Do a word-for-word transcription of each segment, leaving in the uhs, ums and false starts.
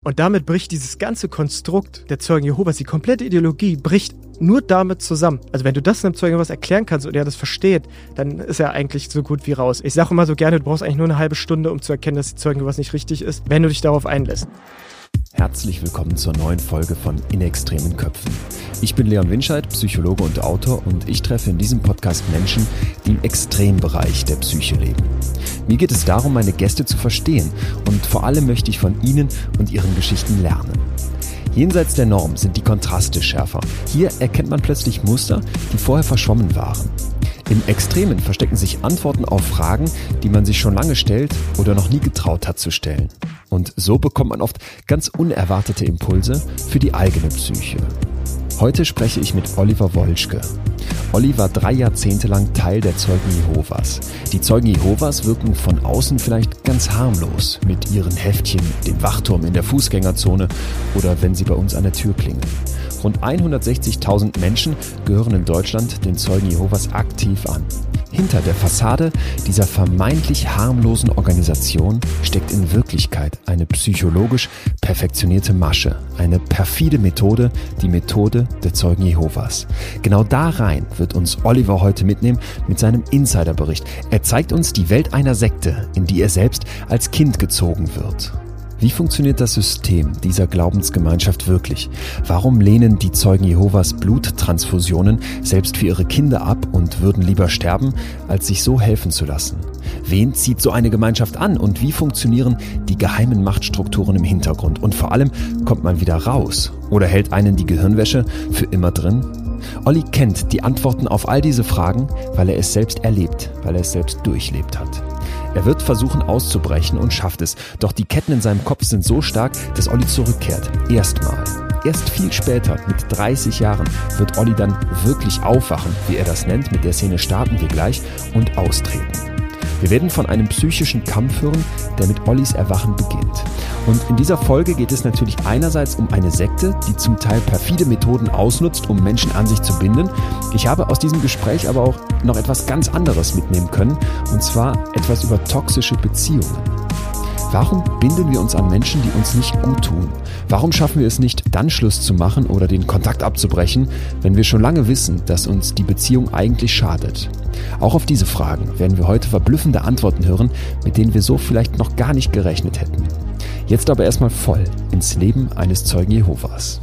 Und damit bricht dieses ganze Konstrukt der Zeugen Jehovas, die komplette Ideologie, bricht nur damit zusammen. Also wenn du das einem Zeugen Jehovas erklären kannst und er das versteht, dann ist er eigentlich so gut wie raus. Ich sage immer so gerne, du brauchst eigentlich nur eine halbe Stunde, um zu erkennen, dass die Zeugen Jehovas nicht richtig ist, wenn du dich darauf einlässt. Herzlich willkommen zur neuen Folge von In extremen Köpfen. Ich bin Leon Winscheid, Psychologe und Autor, und ich treffe in diesem Podcast Menschen, die im Extrembereich der Psyche leben. Mir geht es darum, meine Gäste zu verstehen, und vor allem möchte ich von ihnen und ihren Geschichten lernen. Jenseits der Norm sind die Kontraste schärfer. Hier erkennt man plötzlich Muster, die vorher verschwommen waren. Im Extremen verstecken sich Antworten auf Fragen, die man sich schon lange stellt oder noch nie getraut hat zu stellen. Und so bekommt man oft ganz unerwartete Impulse für die eigene Psyche. Heute spreche ich mit Oliver Wolschke. Olli war drei Jahrzehnte lang Teil der Zeugen Jehovas. Die Zeugen Jehovas wirken von außen vielleicht ganz harmlos mit ihren Heftchen, dem Wachturm in der Fußgängerzone oder wenn sie bei uns an der Tür klingeln. Rund hundertsechzigtausend Menschen gehören in Deutschland den Zeugen Jehovas aktiv an. Hinter der Fassade dieser vermeintlich harmlosen Organisation steckt in Wirklichkeit eine psychologisch perfektionierte Masche, eine perfide Methode, die Methode der Zeugen Jehovas. Genau da rein wird uns Oliver heute mitnehmen mit seinem Insiderbericht. Er zeigt uns die Welt einer Sekte, in die er selbst als Kind gezogen wird. Wie funktioniert das System dieser Glaubensgemeinschaft wirklich? Warum lehnen die Zeugen Jehovas Bluttransfusionen selbst für ihre Kinder ab und würden lieber sterben, als sich so helfen zu lassen? Wen zieht so eine Gemeinschaft an und wie funktionieren die geheimen Machtstrukturen im Hintergrund? Und vor allem, kommt man wieder raus? Oder hält einen die Gehirnwäsche für immer drin? Olli kennt die Antworten auf all diese Fragen, weil er es selbst erlebt, weil er es selbst durchlebt hat. Er wird versuchen auszubrechen und schafft es, doch die Ketten in seinem Kopf sind so stark, dass Olli zurückkehrt. Erstmal. Erst viel später, mit dreißig Jahren, wird Olli dann wirklich aufwachen, wie er das nennt. Mit der Szene starten wir gleich, und austreten. Wir werden von einem psychischen Kampf hören, der mit Ollis Erwachen beginnt. Und in dieser Folge geht es natürlich einerseits um eine Sekte, die zum Teil perfide Methoden ausnutzt, um Menschen an sich zu binden. Ich habe aus diesem Gespräch aber auch noch etwas ganz anderes mitnehmen können, und zwar etwas über toxische Beziehungen. Warum binden wir uns an Menschen, die uns nicht gut tun? Warum schaffen wir es nicht, dann Schluss zu machen oder den Kontakt abzubrechen, wenn wir schon lange wissen, dass uns die Beziehung eigentlich schadet? Auch auf diese Fragen werden wir heute verblüffende Antworten hören, mit denen wir so vielleicht noch gar nicht gerechnet hätten. Jetzt aber erstmal voll ins Leben eines Zeugen Jehovas.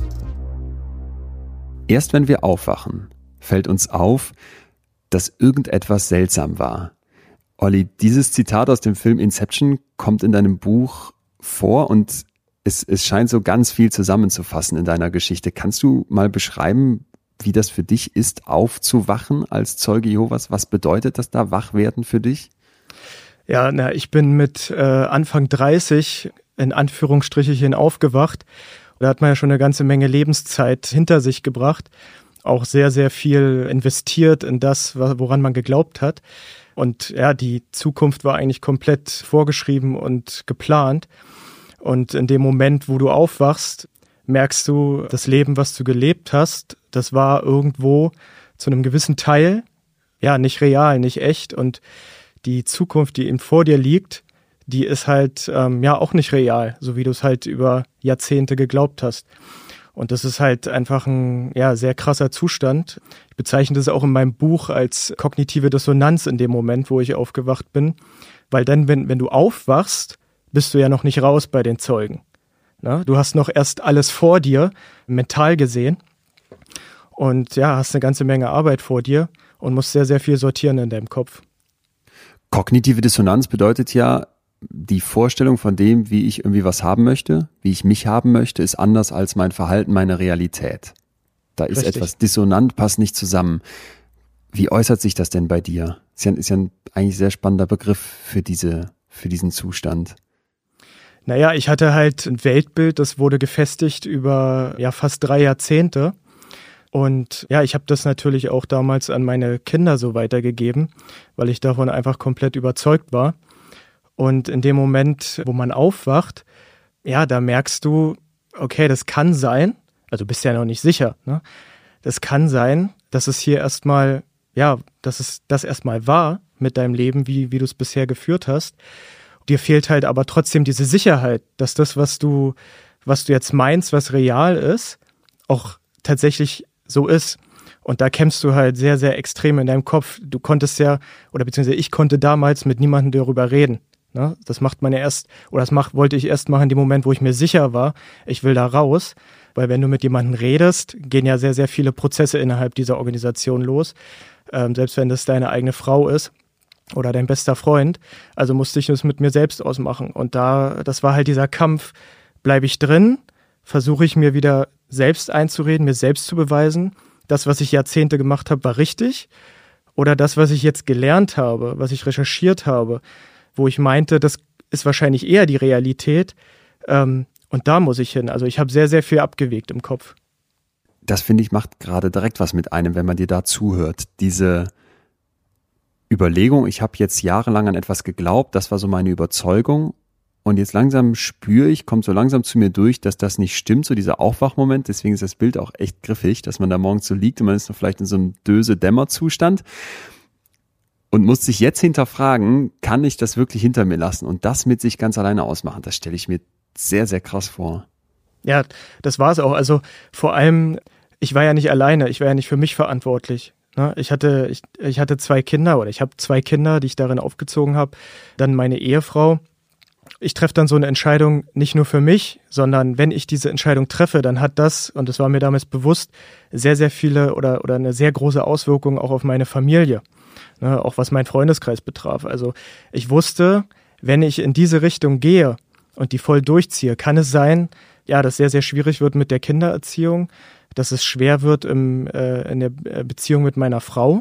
Erst wenn wir aufwachen, fällt uns auf, dass irgendetwas seltsam war. Olli, dieses Zitat aus dem Film Inception kommt in deinem Buch vor und es, es scheint so ganz viel zusammenzufassen in deiner Geschichte. Kannst du mal beschreiben, wie das für dich ist, aufzuwachen als Zeuge Jehovas? Was bedeutet das da, Wachwerden für dich? Ja, na, ich bin mit äh, Anfang dreißig in Anführungsstrichen aufgewacht. Da hat man ja schon eine ganze Menge Lebenszeit hinter sich gebracht. Auch sehr, sehr viel investiert in das, woran man geglaubt hat. Und ja, die Zukunft war eigentlich komplett vorgeschrieben und geplant. Und in dem Moment, wo du aufwachst, merkst du, das Leben, was du gelebt hast, das war irgendwo zu einem gewissen Teil, ja, nicht real, nicht echt. Und die Zukunft, die eben vor dir liegt, die ist halt ähm, ja auch nicht real, so wie du es halt über Jahrzehnte geglaubt hast. Und das ist halt einfach ein ja sehr krasser Zustand. Ich bezeichne das auch in meinem Buch als kognitive Dissonanz in dem Moment, wo ich aufgewacht bin. Weil dann, wenn, wenn du aufwachst, bist du ja noch nicht raus bei den Zeugen. Na, du hast noch erst alles vor dir, mental gesehen. Und ja, hast eine ganze Menge Arbeit vor dir und musst sehr, sehr viel sortieren in deinem Kopf. Kognitive Dissonanz bedeutet ja, die Vorstellung von dem, wie ich irgendwie was haben möchte, wie ich mich haben möchte, ist anders als mein Verhalten, meine Realität. Da ist Richtig. Etwas dissonant, passt nicht zusammen. Wie äußert sich das denn bei dir? Ist ja, ist ja ein eigentlich sehr spannender Begriff für diese, für diesen Zustand. Naja, ich hatte halt ein Weltbild, das wurde gefestigt über ja fast drei Jahrzehnte. Und ja, ich habe das natürlich auch damals an meine Kinder so weitergegeben, weil ich davon einfach komplett überzeugt war. Und in dem Moment, wo man aufwacht, ja, da merkst du, okay, das kann sein, also du bist ja noch nicht sicher, ne? Das kann sein, dass es hier erstmal, ja, dass es das erstmal war mit deinem Leben, wie, wie du es bisher geführt hast. Dir fehlt halt aber trotzdem diese Sicherheit, dass das, was du, was du jetzt meinst, was real ist, auch tatsächlich so ist. Und da kämpfst du halt sehr, sehr extrem in deinem Kopf. Du konntest ja, oder beziehungsweise ich konnte damals mit niemandem darüber reden. Ne? Das macht man ja erst, oder das macht, wollte ich erst machen in dem Moment, wo ich mir sicher war, ich will da raus. Weil wenn du mit jemandem redest, gehen ja sehr, sehr viele Prozesse innerhalb dieser Organisation los. Ähm, selbst wenn das deine eigene Frau ist oder dein bester Freund. Also musste ich das mit mir selbst ausmachen. Und da, das war halt dieser Kampf, bleibe ich drin, versuche ich mir wieder selbst einzureden, mir selbst zu beweisen, das, was ich Jahrzehnte gemacht habe, war richtig, oder das, was ich jetzt gelernt habe, was ich recherchiert habe, wo ich meinte, das ist wahrscheinlich eher die Realität, ähm, und da muss ich hin. Also ich habe sehr, sehr viel abgewegt im Kopf. Das, finde ich, macht gerade direkt was mit einem, wenn man dir da zuhört. Diese Überlegung, ich habe jetzt jahrelang an etwas geglaubt, das war so meine Überzeugung, und jetzt langsam spüre ich, kommt so langsam zu mir durch, dass das nicht stimmt, so dieser Aufwachmoment. Deswegen ist das Bild auch echt griffig, dass man da morgens so liegt und man ist noch vielleicht in so einem Döse-Dämmer-Zustand und muss sich jetzt hinterfragen, kann ich das wirklich hinter mir lassen und das mit sich ganz alleine ausmachen? Das stelle ich mir sehr, sehr krass vor. Ja, das war es auch. Also vor allem, ich war ja nicht alleine, ich war ja nicht für mich verantwortlich. Ich hatte, ich, ich hatte zwei Kinder oder ich habe zwei Kinder, die ich darin aufgezogen habe. Dann meine Ehefrau. Ich treffe dann so eine Entscheidung nicht nur für mich, sondern wenn ich diese Entscheidung treffe, dann hat das, und das war mir damals bewusst, sehr, sehr viele oder, oder eine sehr große Auswirkung auch auf meine Familie, ne, auch was meinen Freundeskreis betraf. Also ich wusste, wenn ich in diese Richtung gehe und die voll durchziehe, kann es sein, ja, dass sehr, sehr schwierig wird mit der Kindererziehung, dass es schwer wird im, äh, in der Beziehung mit meiner Frau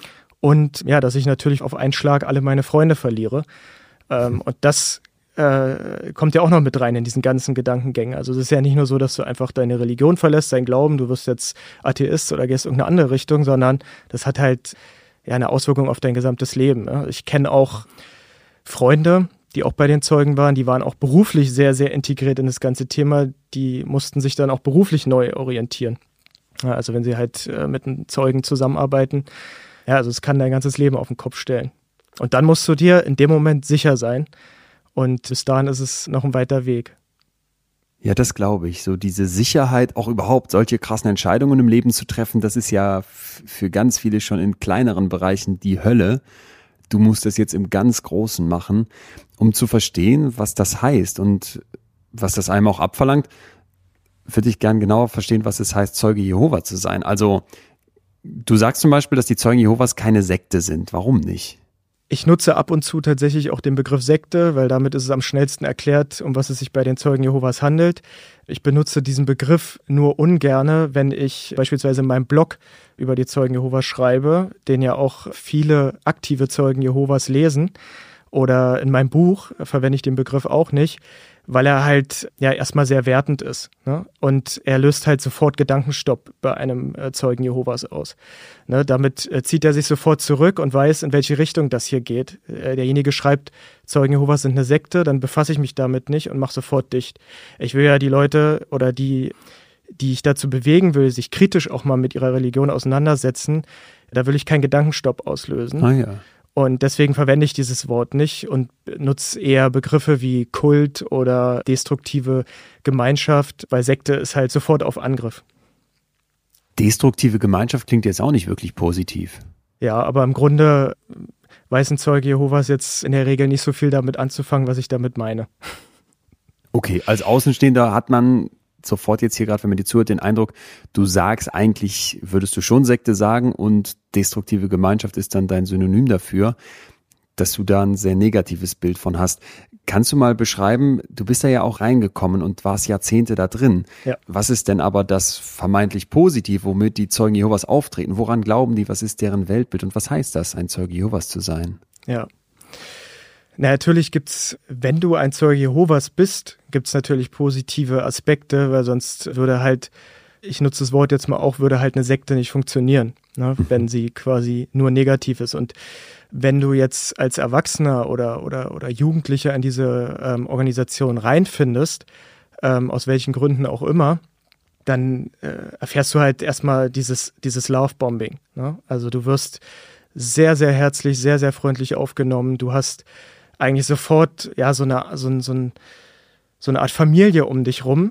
und ja, dass ich natürlich auf einen Schlag alle meine Freunde verliere. Ähm, und das äh, kommt ja auch noch mit rein in diesen ganzen Gedankengängen. Also es ist ja nicht nur so, dass du einfach deine Religion verlässt, dein Glauben, du wirst jetzt Atheist oder gehst in irgendeine andere Richtung, sondern das hat halt ja eine Auswirkung auf dein gesamtes Leben. Ne? Ich kenne auch Freunde, die auch bei den Zeugen waren, die waren auch beruflich sehr, sehr integriert in das ganze Thema. Die mussten sich dann auch beruflich neu orientieren. Ja, also wenn sie halt äh, mit einem Zeugen zusammenarbeiten, ja, also es kann dein ganzes Leben auf den Kopf stellen. Und dann musst du dir in dem Moment sicher sein. Und bis dahin ist es noch ein weiter Weg. Ja, das glaube ich. So diese Sicherheit, auch überhaupt solche krassen Entscheidungen im Leben zu treffen, das ist ja f- für ganz viele schon in kleineren Bereichen die Hölle. Du musst das jetzt im ganz Großen machen, um zu verstehen, was das heißt und was das einem auch abverlangt, würde ich gern genauer verstehen, was es heißt, Zeuge Jehova zu sein. Also du sagst zum Beispiel, dass die Zeugen Jehovas keine Sekte sind. Warum nicht? Ich nutze ab und zu tatsächlich auch den Begriff Sekte, weil damit ist es am schnellsten erklärt, um was es sich bei den Zeugen Jehovas handelt. Ich benutze diesen Begriff nur ungerne, wenn ich beispielsweise in meinem Blog über die Zeugen Jehovas schreibe, den ja auch viele aktive Zeugen Jehovas lesen. Oder in meinem Buch verwende ich den Begriff auch nicht, weil er halt ja erstmal sehr wertend ist. Ne? Und er löst halt sofort Gedankenstopp bei einem äh, Zeugen Jehovas aus. Ne? Damit äh, zieht er sich sofort zurück und weiß, in welche Richtung das hier geht. Äh, derjenige schreibt, Zeugen Jehovas sind eine Sekte, dann befasse ich mich damit nicht und mache sofort dicht. Ich will ja die Leute oder die, die ich dazu bewegen will, sich kritisch auch mal mit ihrer Religion auseinandersetzen, da will ich keinen Gedankenstopp auslösen. Ah ja. Und deswegen verwende ich dieses Wort nicht und nutze eher Begriffe wie Kult oder destruktive Gemeinschaft, weil Sekte ist halt sofort auf Angriff. Destruktive Gemeinschaft klingt jetzt auch nicht wirklich positiv. Ja, aber im Grunde weiß ein Zeuge Jehovas jetzt in der Regel nicht so viel damit anzufangen, was ich damit meine. Okay, als Außenstehender hat man sofort jetzt hier gerade, wenn man dir zuhört, den Eindruck, du sagst eigentlich, würdest du schon Sekte sagen und destruktive Gemeinschaft ist dann dein Synonym dafür, dass du da ein sehr negatives Bild von hast. Kannst du mal beschreiben, du bist da ja auch reingekommen und warst Jahrzehnte da drin. Ja. Was ist denn aber das vermeintlich Positiv, womit die Zeugen Jehovas auftreten? Woran glauben die? Was ist deren Weltbild und was heißt das, ein Zeuge Jehovas zu sein? Ja. Na, natürlich gibt's, wenn du ein Zeuge Jehovas bist, gibt's natürlich positive Aspekte, weil sonst würde halt, ich nutze das Wort jetzt mal auch, würde halt eine Sekte nicht funktionieren, ne, wenn sie quasi nur negativ ist. Und wenn du jetzt als Erwachsener oder, oder, oder Jugendlicher in diese ähm, Organisation reinfindest, ähm, aus welchen Gründen auch immer, dann äh, erfährst du halt erstmal dieses, dieses Lovebombing, ne? Also du wirst sehr, sehr herzlich, sehr, sehr freundlich aufgenommen. Du hast eigentlich sofort ja so eine, so, ein, so, ein, so eine Art Familie um dich rum,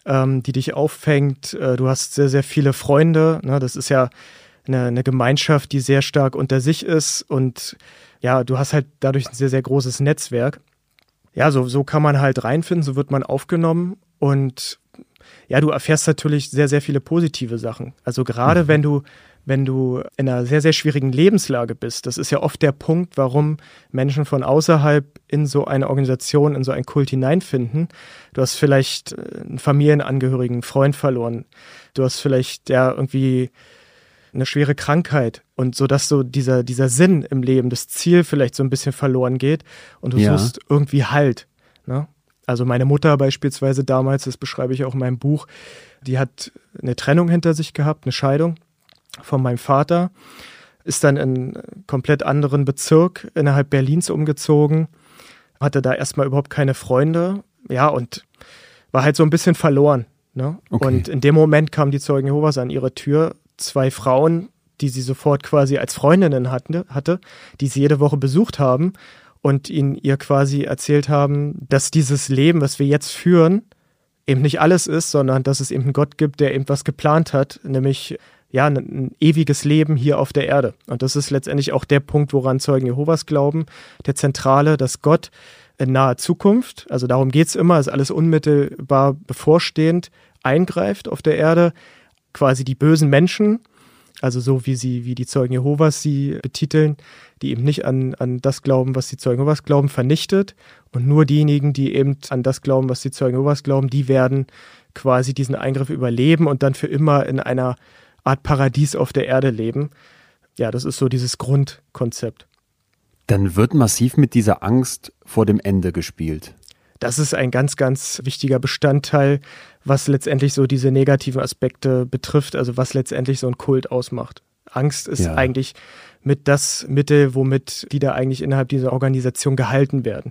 ähm, die dich auffängt. Äh, du hast sehr, sehr viele Freunde. Ne? Das ist ja eine, eine Gemeinschaft, die sehr stark unter sich ist. Und ja, du hast halt dadurch ein sehr, sehr großes Netzwerk. Ja, so, so kann man halt reinfinden, so wird man aufgenommen. Und ja, du erfährst natürlich sehr, sehr viele positive Sachen. Also gerade mhm. wenn du wenn du in einer sehr, sehr schwierigen Lebenslage bist, das ist ja oft der Punkt, warum Menschen von außerhalb in so eine Organisation, in so einen Kult hineinfinden. Du hast vielleicht einen Familienangehörigen, einen Freund verloren. Du hast vielleicht ja irgendwie eine schwere Krankheit und so, dass so dieser, dieser Sinn im Leben, das Ziel vielleicht so ein bisschen verloren geht und du ja. suchst irgendwie Halt. Ne? Also meine Mutter beispielsweise damals, das beschreibe ich auch in meinem Buch, die hat eine Trennung hinter sich gehabt, eine Scheidung von meinem Vater, ist dann in einen komplett anderen Bezirk innerhalb Berlins umgezogen, hatte da erstmal überhaupt keine Freunde, ja, und war halt so ein bisschen verloren. Ne? Okay. Und in dem Moment kamen die Zeugen Jehovas an ihre Tür, zwei Frauen, die sie sofort quasi als Freundinnen hatte, hatte, die sie jede Woche besucht haben und ihnen ihr quasi erzählt haben, dass dieses Leben, was wir jetzt führen, eben nicht alles ist, sondern dass es eben einen Gott gibt, der eben was geplant hat, nämlich ja, ein, ein ewiges Leben hier auf der Erde. Und das ist letztendlich auch der Punkt, woran Zeugen Jehovas glauben, der Zentrale, dass Gott in naher Zukunft, also darum geht es immer, ist alles unmittelbar bevorstehend, eingreift auf der Erde, quasi die bösen Menschen, also so wie sie, wie die Zeugen Jehovas sie betiteln, die eben nicht an, an das glauben, was die Zeugen Jehovas glauben, vernichtet. Und nur diejenigen, die eben an das glauben, was die Zeugen Jehovas glauben, die werden quasi diesen Eingriff überleben und dann für immer in einer Art Paradies auf der Erde leben. Ja, das ist so dieses Grundkonzept. Dann wird massiv mit dieser Angst vor dem Ende gespielt. Das ist ein ganz, ganz wichtiger Bestandteil, was letztendlich so diese negativen Aspekte betrifft, also was letztendlich so ein Kult ausmacht. Angst ist ja. eigentlich mit das Mittel, womit die da eigentlich innerhalb dieser Organisation gehalten werden.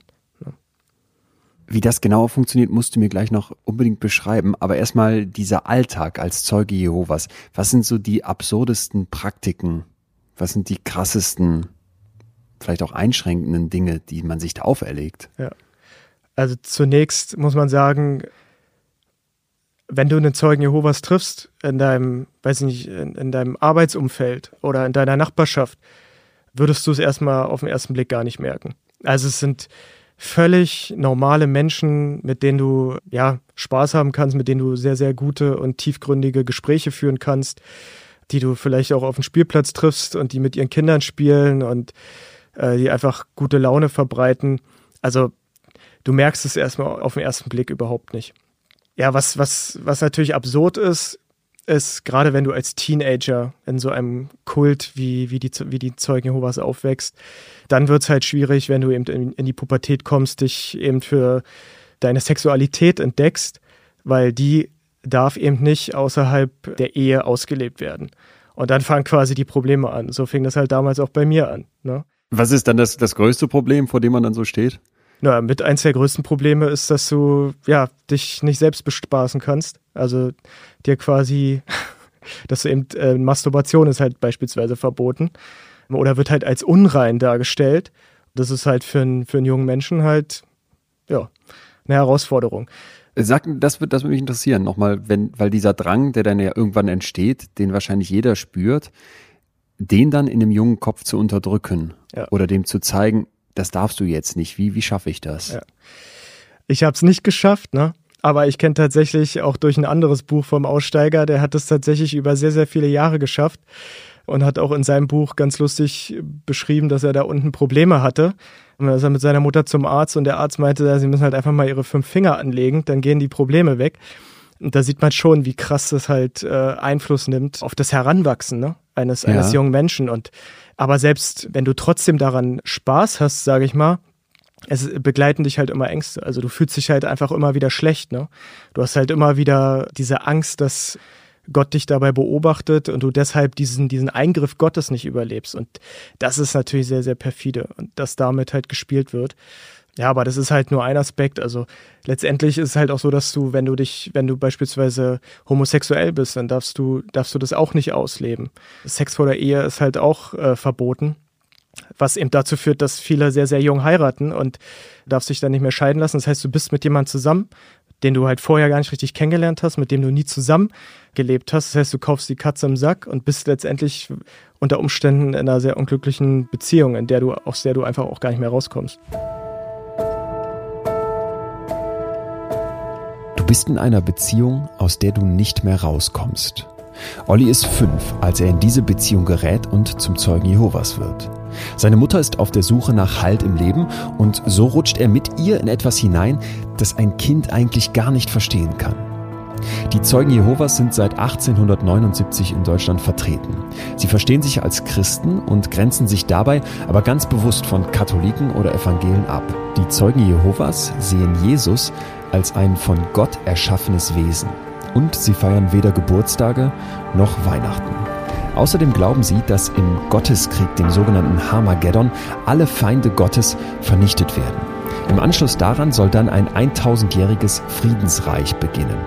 Wie das genau funktioniert, musst du mir gleich noch unbedingt beschreiben. Aber erstmal dieser Alltag als Zeuge Jehovas. Was sind so die absurdesten Praktiken? Was sind die krassesten, vielleicht auch einschränkenden Dinge, die man sich da auferlegt? Ja. Also zunächst muss man sagen, wenn du einen Zeugen Jehovas triffst, in deinem, weiß ich nicht, in, in deinem Arbeitsumfeld oder in deiner Nachbarschaft, würdest du es erstmal auf den ersten Blick gar nicht merken. Also es sind völlig normale Menschen, mit denen du ja Spaß haben kannst, mit denen du sehr, sehr gute und tiefgründige Gespräche führen kannst, die du vielleicht auch auf dem Spielplatz triffst und die mit ihren Kindern spielen und äh, die einfach gute Laune verbreiten. Also du merkst es erstmal auf den ersten Blick überhaupt nicht. Ja, was, was, was natürlich absurd ist, ist, gerade wenn du als Teenager in so einem Kult wie, wie, die, wie die Zeugen Jehovas aufwächst, dann wird es halt schwierig, wenn du eben in, in die Pubertät kommst, dich eben für deine Sexualität entdeckst, weil die darf eben nicht außerhalb der Ehe ausgelebt werden. Und dann fangen quasi die Probleme an. So fing das halt damals auch bei mir an. Ne? Was ist dann das, das größte Problem, vor dem man dann so steht? Na, mit eins der größten Probleme ist, dass du ja dich nicht selbst bespaßen kannst. Also dir quasi, dass du eben äh, Masturbation ist halt beispielsweise verboten oder wird halt als unrein dargestellt. Das ist halt für, ein, für einen jungen Menschen halt ja eine Herausforderung. Sag, das wird das würde mich interessieren nochmal, wenn, weil dieser Drang, der dann ja irgendwann entsteht, den wahrscheinlich jeder spürt, den dann in einem jungen Kopf zu unterdrücken ja. oder dem zu zeigen, das darfst du jetzt nicht. Wie, wie schaffe ich das? Ja. Ich habe es nicht geschafft, ne? Aber ich kenne tatsächlich auch durch ein anderes Buch vom Aussteiger, der hat es tatsächlich über sehr, sehr viele Jahre geschafft und hat auch in seinem Buch ganz lustig beschrieben, dass er da unten Probleme hatte. Und dann ist er mit seiner Mutter zum Arzt und der Arzt meinte, sie müssen halt einfach mal ihre fünf Finger anlegen, dann gehen die Probleme weg. Und da sieht man schon, wie krass das halt äh, Einfluss nimmt auf das Heranwachsen, ne? eines, ja. eines jungen Menschen. Und aber selbst wenn du trotzdem daran Spaß hast, sage ich mal, es begleiten dich halt immer Ängste. Also du fühlst dich halt einfach immer wieder schlecht. Ne? Du hast halt immer wieder diese Angst, dass Gott dich dabei beobachtet und du deshalb diesen, diesen Eingriff Gottes nicht überlebst. Und das ist natürlich sehr, sehr perfide und dass damit halt gespielt wird. Ja, aber das ist halt nur ein Aspekt. Also letztendlich ist es halt auch so, dass du, wenn du dich, wenn du beispielsweise homosexuell bist, dann darfst du, darfst du das auch nicht ausleben. Sex vor der Ehe ist halt auch äh, verboten, was eben dazu führt, dass viele sehr, sehr jung heiraten und darfst dich dann nicht mehr scheiden lassen. Das heißt, du bist mit jemandem zusammen, den du halt vorher gar nicht richtig kennengelernt hast, mit dem du nie zusammengelebt hast. Das heißt, du kaufst die Katze im Sack und bist letztendlich unter Umständen in einer sehr unglücklichen Beziehung, in der du, aus der du einfach auch gar nicht mehr rauskommst. Du bist in einer Beziehung, aus der du nicht mehr rauskommst. Olli ist fünf, als er in diese Beziehung gerät und zum Zeugen Jehovas wird. Seine Mutter ist auf der Suche nach Halt im Leben und so rutscht er mit ihr in etwas hinein, das ein Kind eigentlich gar nicht verstehen kann. Die Zeugen Jehovas sind seit achtzehnhundertneunundsiebzig in Deutschland vertreten. Sie verstehen sich als Christen und grenzen sich dabei aber ganz bewusst von Katholiken oder Evangelien ab. Die Zeugen Jehovas sehen Jesus als ein von Gott erschaffenes Wesen. Und sie feiern weder Geburtstage noch Weihnachten. Außerdem glauben sie, dass im Gotteskrieg, dem sogenannten Harmageddon, alle Feinde Gottes vernichtet werden. Im Anschluss daran soll dann ein tausendjähriges Friedensreich beginnen.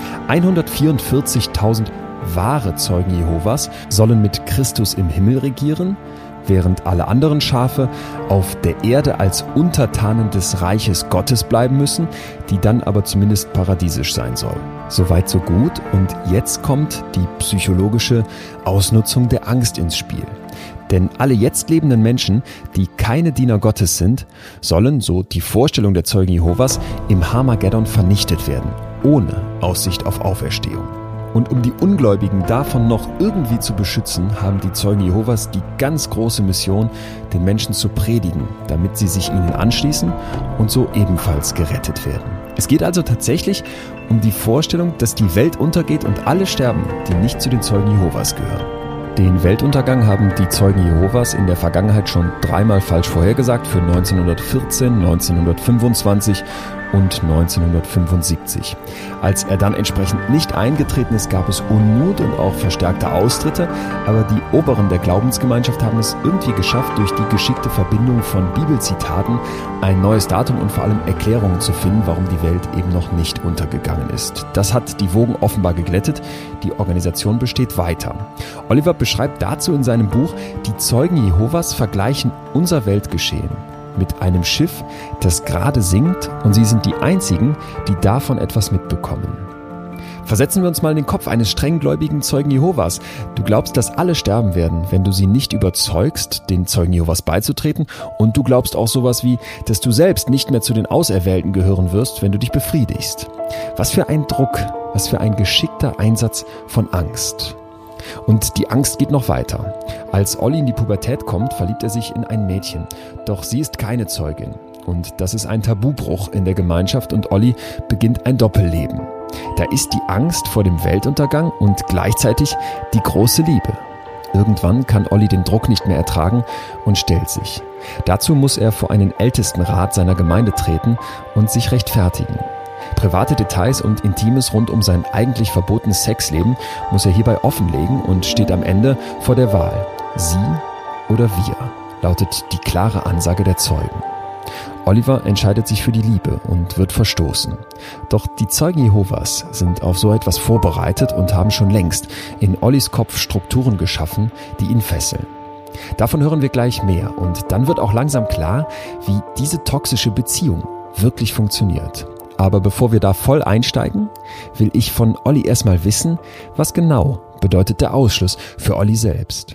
hundertvierundvierzigtausend wahre Zeugen Jehovas sollen mit Christus im Himmel regieren, während alle anderen Schafe auf der Erde als Untertanen des Reiches Gottes bleiben müssen, die dann aber zumindest paradiesisch sein soll. Soweit so gut, und jetzt kommt die psychologische Ausnutzung der Angst ins Spiel. Denn alle jetzt lebenden Menschen, die keine Diener Gottes sind, sollen, so die Vorstellung der Zeugen Jehovas, im Harmageddon vernichtet werden, ohne Aussicht auf Auferstehung. Und um die Ungläubigen davon noch irgendwie zu beschützen, haben die Zeugen Jehovas die ganz große Mission, den Menschen zu predigen, damit sie sich ihnen anschließen und so ebenfalls gerettet werden. Es geht also tatsächlich um die Vorstellung, dass die Welt untergeht und alle sterben, die nicht zu den Zeugen Jehovas gehören. Den Weltuntergang haben die Zeugen Jehovas in der Vergangenheit schon dreimal falsch vorhergesagt, für neunzehnhundertvierzehn, neunzehnhundertfünfundzwanzig und neunzehnhundertfünfundsiebzig. Als er dann entsprechend nicht eingetreten ist, gab es Unmut und auch verstärkte Austritte, aber die Oberen der Glaubensgemeinschaft haben es irgendwie geschafft, durch die geschickte Verbindung von Bibelzitaten ein neues Datum und vor allem Erklärungen zu finden, warum die Welt eben noch nicht untergegangen ist. Das hat die Wogen offenbar geglättet. Die Organisation besteht weiter. Oliver beschreibt dazu in seinem Buch, die Zeugen Jehovas vergleichen unser Weltgeschehen mit einem Schiff, das gerade sinkt, und sie sind die einzigen, die davon etwas mitbekommen. Versetzen wir uns mal in den Kopf eines strenggläubigen Zeugen Jehovas. Du glaubst, dass alle sterben werden, wenn du sie nicht überzeugst, den Zeugen Jehovas beizutreten, und du glaubst auch sowas wie, dass du selbst nicht mehr zu den Auserwählten gehören wirst, wenn du dich befriedigst. Was für ein Druck, was für ein geschickter Einsatz von Angst. Und die Angst geht noch weiter. Als Olli in die Pubertät kommt, verliebt er sich in ein Mädchen. Doch sie ist keine Zeugin. Und das ist ein Tabubruch in der Gemeinschaft, und Olli beginnt ein Doppelleben. Da ist die Angst vor dem Weltuntergang und gleichzeitig die große Liebe. Irgendwann kann Olli den Druck nicht mehr ertragen und stellt sich. Dazu muss er vor einen Ältestenrat seiner Gemeinde treten und sich rechtfertigen. Private Details und Intimes rund um sein eigentlich verbotenes Sexleben muss er hierbei offenlegen und steht am Ende vor der Wahl. Sie oder wir, lautet die klare Ansage der Zeugen. Oliver entscheidet sich für die Liebe und wird verstoßen. Doch die Zeugen Jehovas sind auf so etwas vorbereitet und haben schon längst in Ollis Kopf Strukturen geschaffen, die ihn fesseln. Davon hören wir gleich mehr, und dann wird auch langsam klar, wie diese toxische Beziehung wirklich funktioniert. Aber bevor wir da voll einsteigen, will ich von Olli erstmal wissen, was genau bedeutet der Ausschluss für Olli selbst.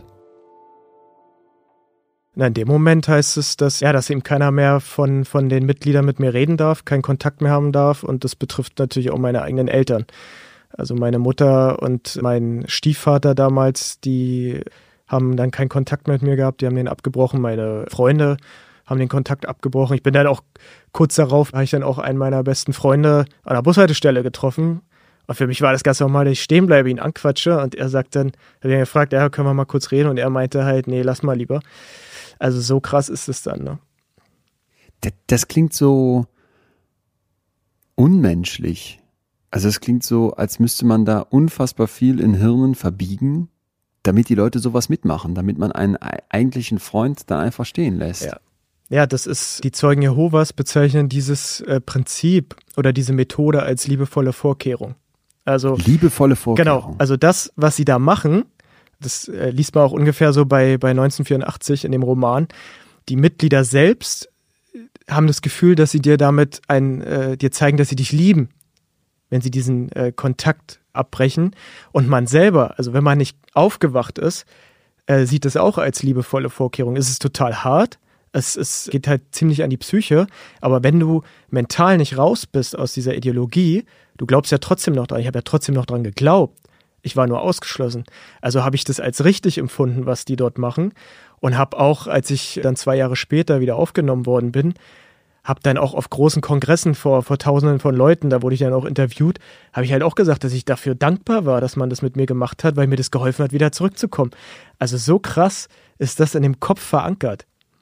Na, in dem Moment heißt es, dass, ja, dass eben keiner mehr von, von den Mitgliedern mit mir reden darf, keinen Kontakt mehr haben darf, und das betrifft natürlich auch meine eigenen Eltern. Also meine Mutter und mein Stiefvater damals, die haben dann keinen Kontakt mit mir gehabt, die haben den abgebrochen. Meine Freunde haben den Kontakt abgebrochen. Ich bin dann auch kurz darauf, habe ich dann auch einen meiner besten Freunde an der Bushaltestelle getroffen. Und für mich war das ganz normal, dass ich stehen bleibe, ihn anquatsche, und er sagt dann, er hat ihn gefragt, ja, können wir mal kurz reden, und er meinte halt, nee, lass mal lieber. Also so krass ist es dann, ne? Das, das klingt so unmenschlich. Also es klingt so, als müsste man da unfassbar viel in Hirnen verbiegen, damit die Leute sowas mitmachen, damit man einen eigentlichen Freund dann einfach stehen lässt. Ja. Ja, das ist, die Zeugen Jehovas bezeichnen dieses äh, Prinzip oder diese Methode als liebevolle Vorkehrung. Also liebevolle Vorkehrung. Genau, also das, was sie da machen, das äh, liest man auch ungefähr so bei, bei neunzehnhundertvierundachtzig in dem Roman. Die Mitglieder selbst haben das Gefühl, dass sie dir damit ein, äh, dir zeigen, dass sie dich lieben. wenn sie diesen äh, Kontakt abbrechen. Und man selber, also wenn man nicht aufgewacht ist, äh, sieht es auch als liebevolle Vorkehrung. Es ist total hart, es, es geht halt ziemlich an die Psyche, aber wenn du mental nicht raus bist aus dieser Ideologie, du glaubst ja trotzdem noch dran, ich habe ja trotzdem noch dran geglaubt, ich war nur ausgeschlossen. Also habe ich das als richtig empfunden, was die dort machen, und habe auch, als ich dann zwei Jahre später wieder aufgenommen worden bin, habe dann auch auf großen Kongressen vor, vor Tausenden von Leuten, da wurde ich dann auch interviewt, habe ich halt auch gesagt, dass ich dafür dankbar war, dass man das mit mir gemacht hat, weil mir das geholfen hat, wieder zurückzukommen. Also so krass ist das in dem Kopf verankert.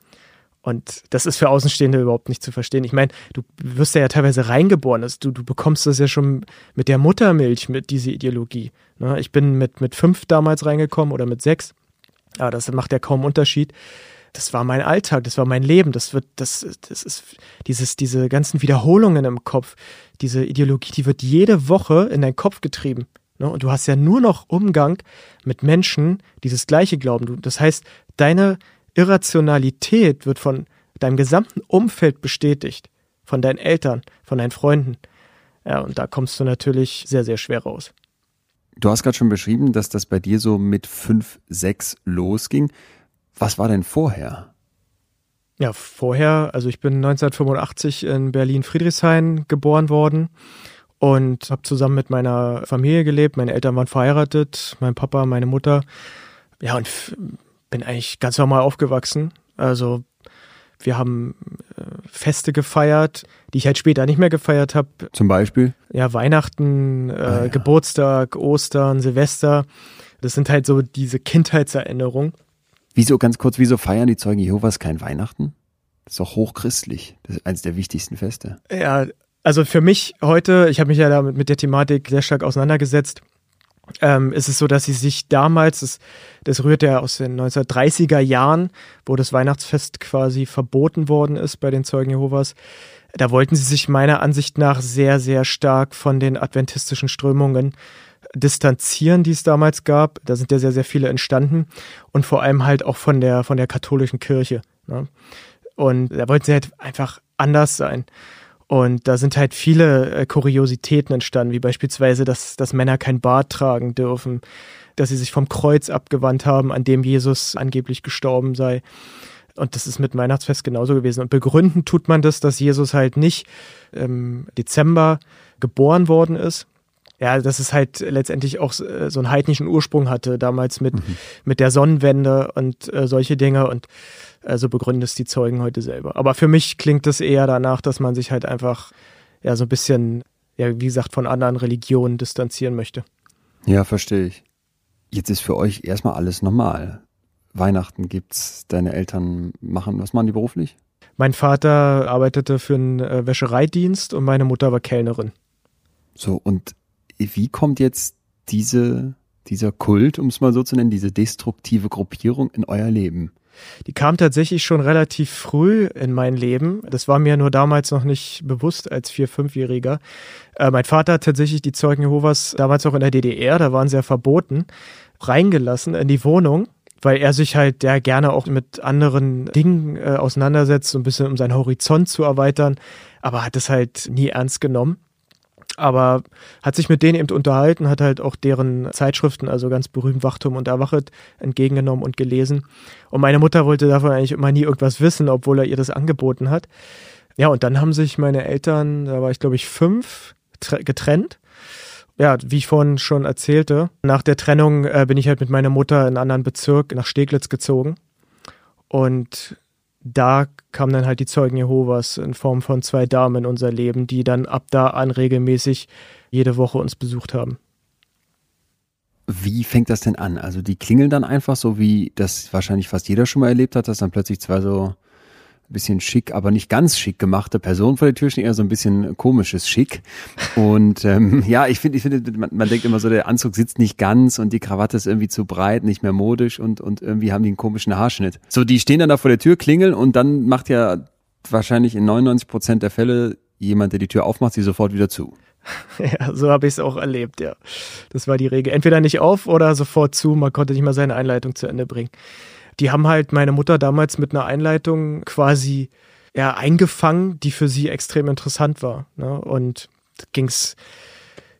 Und das ist für Außenstehende überhaupt nicht zu verstehen. Ich meine, du wirst ja, ja teilweise reingeboren. Du, du bekommst das ja schon mit der Muttermilch, mit dieser Ideologie. Ne? Ich bin mit, mit fünf damals reingekommen oder mit sechs. Aber das macht ja kaum Unterschied. Das war mein Alltag, das war mein Leben. Das wird, das, das ist dieses, diese ganzen Wiederholungen im Kopf, diese Ideologie, die wird jede Woche in deinen Kopf getrieben. Ne? Und du hast ja nur noch Umgang mit Menschen, die das Gleiche glauben. Du, das heißt, deine Irrationalität wird von deinem gesamten Umfeld bestätigt. Von deinen Eltern, von deinen Freunden. Ja, und da kommst du natürlich sehr, sehr schwer raus. Du hast gerade schon beschrieben, dass das bei dir so mit fünf, sechs losging. Was war denn vorher? Ja, vorher, also ich bin neunzehnhundertfünfundachtzig in Berlin-Friedrichshain geboren worden und habe zusammen mit meiner Familie gelebt. Meine Eltern waren verheiratet, mein Papa, meine Mutter. Ja, und f- bin eigentlich ganz normal aufgewachsen. Also wir haben äh, Feste gefeiert, die ich halt später nicht mehr gefeiert habe. Zum Beispiel? Ja, Weihnachten, äh, ah, ja. Geburtstag, Ostern, Silvester. Das sind halt so diese Kindheitserinnerungen. Wieso, ganz kurz, wieso feiern die Zeugen Jehovas kein Weihnachten? Das ist doch hochchristlich. Das ist eines der wichtigsten Feste. Ja, also für mich heute, ich habe mich ja damit mit der Thematik sehr stark auseinandergesetzt, ähm, ist es so, dass sie sich damals, das, das rührt ja aus den neunzehnhundertdreißiger Jahren, wo das Weihnachtsfest quasi verboten worden ist bei den Zeugen Jehovas, da wollten sie sich meiner Ansicht nach sehr, sehr stark von den adventistischen Strömungen distanzieren, die es damals gab. Da sind ja sehr, sehr viele entstanden und vor allem halt auch von der, von der katholischen Kirche. Ne? Und da wollten sie halt einfach anders sein. Und da sind halt viele äh, Kuriositäten entstanden, wie beispielsweise, dass, dass Männer kein Bart tragen dürfen, dass sie sich vom Kreuz abgewandt haben, an dem Jesus angeblich gestorben sei. Und das ist mit Weihnachtsfest genauso gewesen. Und begründen tut man das, dass Jesus halt nicht im Dezember geboren worden ist. Ja, dass es halt letztendlich auch so einen heidnischen Ursprung hatte, damals mit, mhm. mit der Sonnenwende und äh, solche Dinge. Und äh, so begründen es die Zeugen heute selber. Aber für mich klingt es eher danach, dass man sich halt einfach ja so ein bisschen, ja, wie gesagt, von anderen Religionen distanzieren möchte. Ja, verstehe ich. Jetzt ist für euch erstmal alles normal. Weihnachten gibt's, deine Eltern machen, was machen die beruflich? Mein Vater arbeitete für einen äh, Wäschereidienst und meine Mutter war Kellnerin. So, und wie kommt jetzt diese, dieser Kult, um es mal so zu nennen, diese destruktive Gruppierung in euer Leben? Die kam tatsächlich schon relativ früh in mein Leben. Das war mir nur damals noch nicht bewusst als Vier-, Fünfjähriger. Äh, mein Vater hat tatsächlich die Zeugen Jehovas damals auch in der D D R, da waren sie ja verboten, reingelassen in die Wohnung, weil er sich halt ja gerne auch mit anderen Dingen äh, auseinandersetzt, so ein bisschen um seinen Horizont zu erweitern, aber hat es halt nie ernst genommen. Aber hat sich mit denen eben unterhalten, hat halt auch deren Zeitschriften, also ganz berühmt Wachtum und Erwachet, entgegengenommen und gelesen. Und meine Mutter wollte davon eigentlich immer nie irgendwas wissen, obwohl er ihr das angeboten hat. Ja, und dann haben sich meine Eltern, da war ich glaube ich fünf, getrennt. Ja, wie ich vorhin schon erzählte, nach der Trennung äh, bin ich halt mit meiner Mutter in einen anderen Bezirk nach Steglitz gezogen. Und da kamen dann halt die Zeugen Jehovas in Form von zwei Damen in unser Leben, die dann ab da an regelmäßig jede Woche uns besucht haben. Wie fängt das denn an? Also die klingeln dann einfach so, wie das wahrscheinlich fast jeder schon mal erlebt hat, dass dann plötzlich zwei so ein bisschen schick, aber nicht ganz schick gemachte Personen vor der Tür stehen, eher so ein bisschen komisches Schick. Und ähm, ja, ich finde, ich finde, man, man denkt immer so, der Anzug sitzt nicht ganz und die Krawatte ist irgendwie zu breit, nicht mehr modisch und und irgendwie haben die einen komischen Haarschnitt. So, die stehen dann da vor der Tür, klingeln und dann macht ja wahrscheinlich in neunundneunzig Prozent der Fälle jemand, der die Tür aufmacht, sie sofort wieder zu. Ja, so habe ich es auch erlebt, ja. Das war die Regel. Entweder nicht auf oder sofort zu, man konnte nicht mal seine Einleitung zu Ende bringen. Die haben halt meine Mutter damals mit einer Einleitung quasi ja, eingefangen, die für sie extrem interessant war. Ne? Und ging's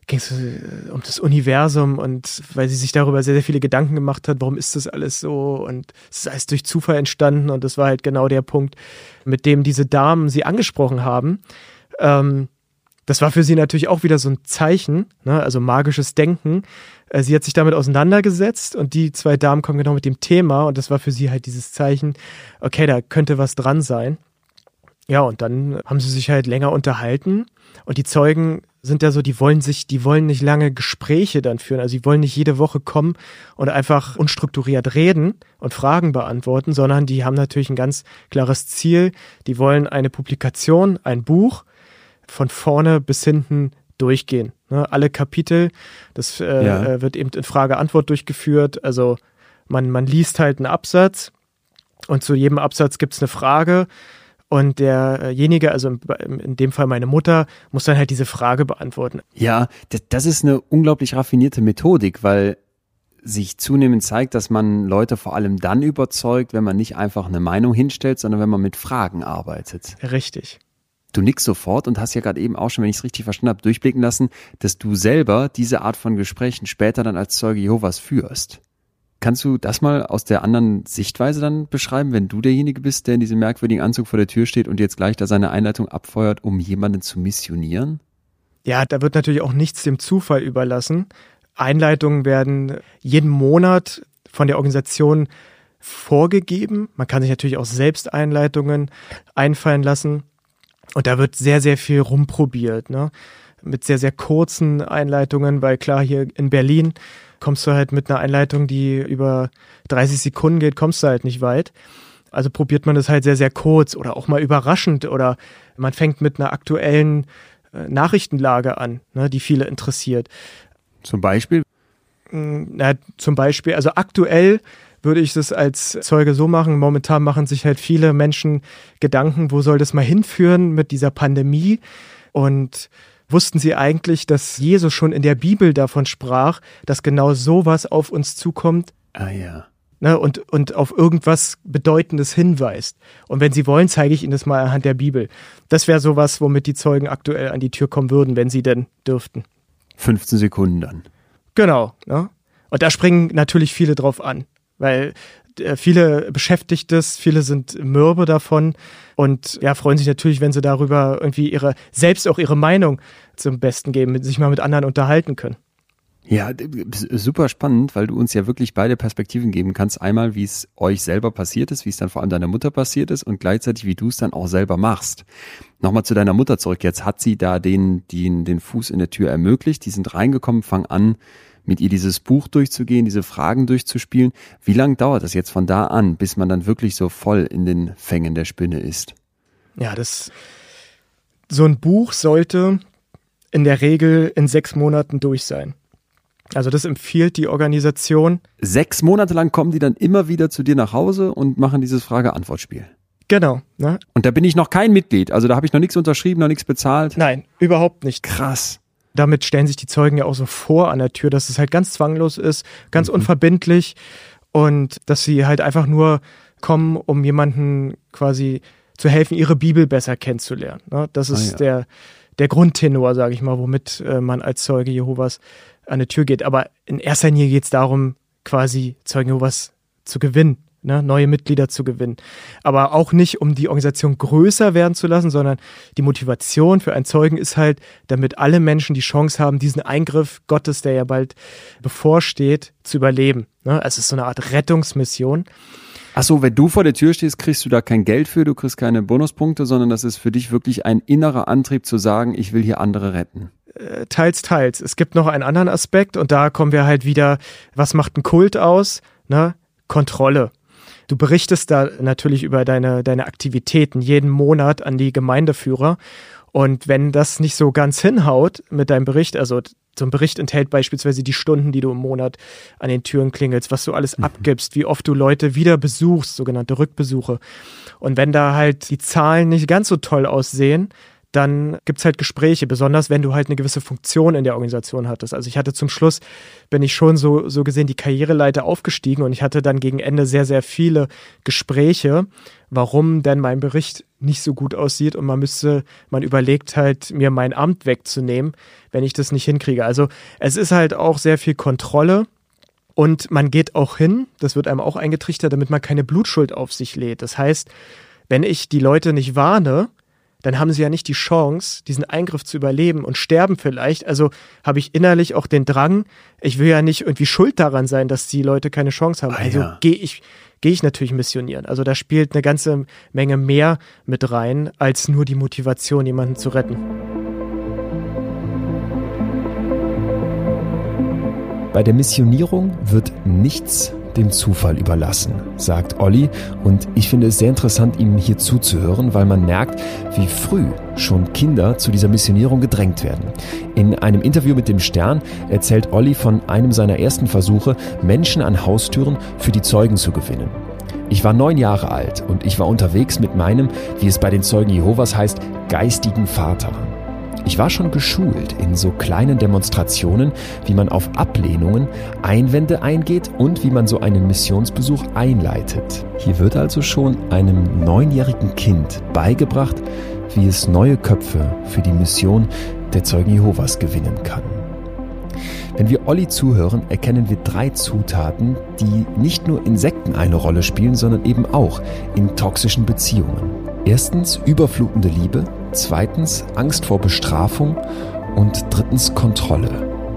ging es um das Universum und weil sie sich darüber sehr, sehr viele Gedanken gemacht hat, warum ist das alles so und es ist alles durch Zufall entstanden und das war halt genau der Punkt, mit dem diese Damen sie angesprochen haben. Ähm, das war für sie natürlich auch wieder so ein Zeichen, ne? Also magisches Denken. Äh, sie hat sich damit auseinandergesetzt und die zwei Damen kommen genau mit dem Thema und das war für sie halt dieses Zeichen, okay, da könnte was dran sein. Ja, und dann haben sie sich halt länger unterhalten und die Zeugen sind ja so, die wollen sich, die wollen nicht lange Gespräche dann führen, also die wollen nicht jede Woche kommen und einfach unstrukturiert reden und Fragen beantworten, sondern die haben natürlich ein ganz klares Ziel, die wollen eine Publikation, ein Buch von vorne bis hinten durchgehen. Ne? Alle Kapitel, das äh, ja. wird eben in Frage-Antwort durchgeführt, also man, man liest halt einen Absatz und zu jedem Absatz gibt es eine Frage. Und derjenige, also in dem Fall meine Mutter, muss dann halt diese Frage beantworten. Ja, das ist eine unglaublich raffinierte Methodik, weil sich zunehmend zeigt, dass man Leute vor allem dann überzeugt, wenn man nicht einfach eine Meinung hinstellt, sondern wenn man mit Fragen arbeitet. Richtig. Du nickst sofort und hast ja gerade eben auch schon, wenn ich es richtig verstanden habe, durchblicken lassen, dass du selber diese Art von Gesprächen später dann als Zeuge Jehovas führst. Kannst du das mal aus der anderen Sichtweise dann beschreiben, wenn du derjenige bist, der in diesem merkwürdigen Anzug vor der Tür steht und jetzt gleich da seine Einleitung abfeuert, um jemanden zu missionieren? Ja, da wird natürlich auch nichts dem Zufall überlassen. Einleitungen werden jeden Monat von der Organisation vorgegeben. Man kann sich natürlich auch selbst Einleitungen einfallen lassen. Und da wird sehr, sehr viel rumprobiert, ne? Mit sehr, sehr kurzen Einleitungen, weil klar, hier in Berlin kommst du halt mit einer Einleitung, die über dreißig Sekunden geht, kommst du halt nicht weit. Also probiert man das halt sehr, sehr kurz oder auch mal überraschend oder man fängt mit einer aktuellen äh, Nachrichtenlage an, ne, die viele interessiert. Zum Beispiel? Na, zum Beispiel, also aktuell würde ich das als Zeuge so machen. Momentan machen sich halt viele Menschen Gedanken, wo soll das mal hinführen mit dieser Pandemie und wussten Sie eigentlich, dass Jesus schon in der Bibel davon sprach, dass genau sowas auf uns zukommt? Ah ja. Ne, und, und auf irgendwas Bedeutendes hinweist. Und wenn Sie wollen, zeige ich Ihnen das mal anhand der Bibel. Das wäre sowas, womit die Zeugen aktuell an die Tür kommen würden, wenn sie denn dürften. fünfzehn Sekunden dann. Genau. Ne? Und da springen natürlich viele drauf an, weil viele beschäftigt es, viele sind mürbe davon und ja, freuen sich natürlich, wenn sie darüber irgendwie ihre, selbst auch ihre Meinung zum Besten geben, sich mal mit anderen unterhalten können. Ja, super spannend, weil du uns ja wirklich beide Perspektiven geben kannst. Einmal, wie es euch selber passiert ist, wie es dann vor allem deiner Mutter passiert ist und gleichzeitig, wie du es dann auch selber machst. Nochmal zu deiner Mutter zurück. Jetzt hat sie da den, den, den Fuß in der Tür ermöglicht. Die sind reingekommen, fangen an, mit ihr dieses Buch durchzugehen, diese Fragen durchzuspielen. Wie lange dauert das jetzt von da an, bis man dann wirklich so voll in den Fängen der Spinne ist? Ja, das, so ein Buch sollte in der Regel in sechs Monaten durch sein. Also das empfiehlt die Organisation. Sechs Monate lang kommen die dann immer wieder zu dir nach Hause und machen dieses Frage-Antwort-Spiel. Genau. Ne? Und da bin ich noch kein Mitglied, also da habe ich noch nichts unterschrieben, noch nichts bezahlt. Nein, überhaupt nicht. Krass. Damit stellen sich die Zeugen ja auch so vor an der Tür, dass es halt ganz zwanglos ist, ganz mhm. unverbindlich und dass sie halt einfach nur kommen, um jemanden quasi zu helfen, ihre Bibel besser kennenzulernen. Das ist ah, ja. der, der Grundtenor, sage ich mal, womit man als Zeuge Jehovas an die Tür geht. Aber in erster Linie geht es darum, quasi Zeugen Jehovas zu gewinnen. Ne, neue Mitglieder zu gewinnen. Aber auch nicht, um die Organisation größer werden zu lassen, sondern die Motivation für einen Zeugen ist halt, damit alle Menschen die Chance haben, diesen Eingriff Gottes, der ja bald bevorsteht, zu überleben. Ne, es ist so eine Art Rettungsmission. Ach so, wenn du vor der Tür stehst, kriegst du da kein Geld für, du kriegst keine Bonuspunkte, sondern das ist für dich wirklich ein innerer Antrieb zu sagen, ich will hier andere retten. Äh, teils, teils. Es gibt noch einen anderen Aspekt und da kommen wir halt wieder, was macht ein Kult aus? Ne? Kontrolle. Du berichtest da natürlich über deine, deine Aktivitäten jeden Monat an die Gemeindeführer. Und wenn das nicht so ganz hinhaut mit deinem Bericht, also so ein Bericht enthält beispielsweise die Stunden, die du im Monat an den Türen klingelst, was du alles mhm. abgibst, wie oft du Leute wieder besuchst, sogenannte Rückbesuche. Und wenn da halt die Zahlen nicht ganz so toll aussehen, dann gibt's halt Gespräche, besonders wenn du halt eine gewisse Funktion in der Organisation hattest. Also ich hatte zum Schluss, bin ich schon so, so gesehen die Karriereleiter aufgestiegen und ich hatte dann gegen Ende sehr, sehr viele Gespräche, warum denn mein Bericht nicht so gut aussieht und man müsste, man überlegt halt, mir mein Amt wegzunehmen, wenn ich das nicht hinkriege. Also es ist halt auch sehr viel Kontrolle. Und man geht auch hin, das wird einem auch eingetrichtert, damit man keine Blutschuld auf sich lädt. Das heißt, wenn ich die Leute nicht warne, dann haben sie ja nicht die Chance, diesen Eingriff zu überleben und sterben vielleicht. Also habe ich innerlich auch den Drang, ich will ja nicht irgendwie schuld daran sein, dass die Leute keine Chance haben. Ah, also ja. gehe ich, gehe ich natürlich missionieren. Also da spielt eine ganze Menge mehr mit rein, als nur die Motivation, jemanden zu retten. Bei der Missionierung wird nichts dem Zufall überlassen, sagt Olli. Und ich finde es sehr interessant, ihm hier zuzuhören, weil man merkt, wie früh schon Kinder zu dieser Missionierung gedrängt werden. In einem Interview mit dem Stern erzählt Olli von einem seiner ersten Versuche, Menschen an Haustüren für die Zeugen zu gewinnen. Ich war neun Jahre alt und ich war unterwegs mit meinem, wie es bei den Zeugen Jehovas heißt, geistigen Vater. Ich war schon geschult in so kleinen Demonstrationen, wie man auf Ablehnungen, Einwände eingeht und wie man so einen Missionsbesuch einleitet. Hier wird also schon einem neunjährigen Kind beigebracht, wie es neue Köpfe für die Mission der Zeugen Jehovas gewinnen kann. Wenn wir Olli zuhören, erkennen wir drei Zutaten, die nicht nur in Sekten eine Rolle spielen, sondern eben auch in toxischen Beziehungen. Erstens überflutende Liebe, zweitens Angst vor Bestrafung und drittens Kontrolle.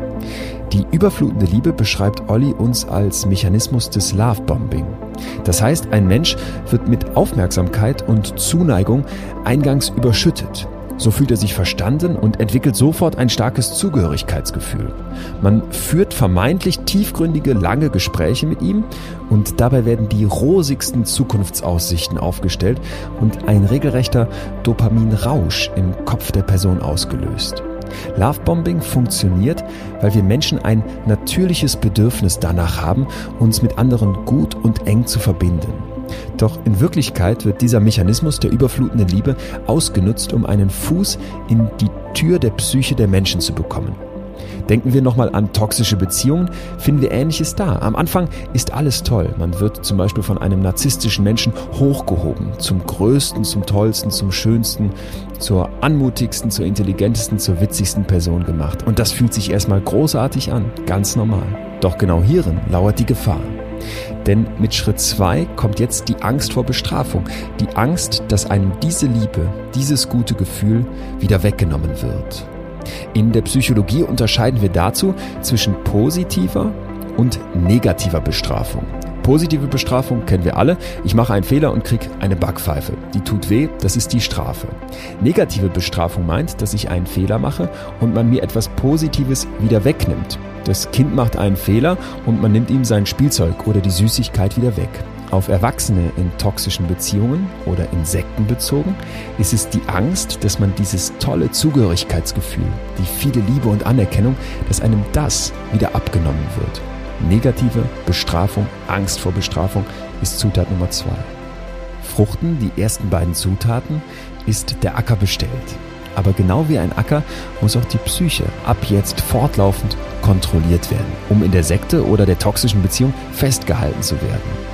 Die überflutende Liebe beschreibt Olli uns als Mechanismus des Lovebombing. Das heißt, ein Mensch wird mit Aufmerksamkeit und Zuneigung eingangs überschüttet. So fühlt er sich verstanden und entwickelt sofort ein starkes Zugehörigkeitsgefühl. Man führt vermeintlich tiefgründige, lange Gespräche mit ihm und dabei werden die rosigsten Zukunftsaussichten aufgestellt und ein regelrechter Dopaminrausch im Kopf der Person ausgelöst. Lovebombing funktioniert, weil wir Menschen ein natürliches Bedürfnis danach haben, uns mit anderen gut und eng zu verbinden. Doch in Wirklichkeit wird dieser Mechanismus der überflutenden Liebe ausgenutzt, um einen Fuß in die Tür der Psyche der Menschen zu bekommen. Denken wir nochmal an toxische Beziehungen, finden wir Ähnliches da. Am Anfang ist alles toll. Man wird zum Beispiel von einem narzisstischen Menschen hochgehoben, zum Größten, zum Tollsten, zum Schönsten, zur anmutigsten, zur intelligentesten, zur witzigsten Person gemacht. Und das fühlt sich erstmal großartig an, ganz normal. Doch genau hierin lauert die Gefahr. Denn mit Schritt zwei kommt jetzt die Angst vor Bestrafung. Die Angst, dass einem diese Liebe, dieses gute Gefühl wieder weggenommen wird. In der Psychologie unterscheiden wir dazu zwischen positiver und negativer Bestrafung. Positive Bestrafung kennen wir alle. Ich mache einen Fehler und kriege eine Backpfeife. Die tut weh, das ist die Strafe. Negative Bestrafung meint, dass ich einen Fehler mache und man mir etwas Positives wieder wegnimmt. Das Kind macht einen Fehler und man nimmt ihm sein Spielzeug oder die Süßigkeit wieder weg. Auf Erwachsene in toxischen Beziehungen oder in Sekten bezogen ist es die Angst, dass man dieses tolle Zugehörigkeitsgefühl, die viele Liebe und Anerkennung, dass einem das wieder abgenommen wird. Negative Bestrafung, Angst vor Bestrafung ist Zutat Nummer zwei. Fruchten, die ersten beiden Zutaten, ist der Acker bestellt. Aber genau wie ein Acker muss auch die Psyche ab jetzt fortlaufend kontrolliert werden, um in der Sekte oder der toxischen Beziehung festgehalten zu werden.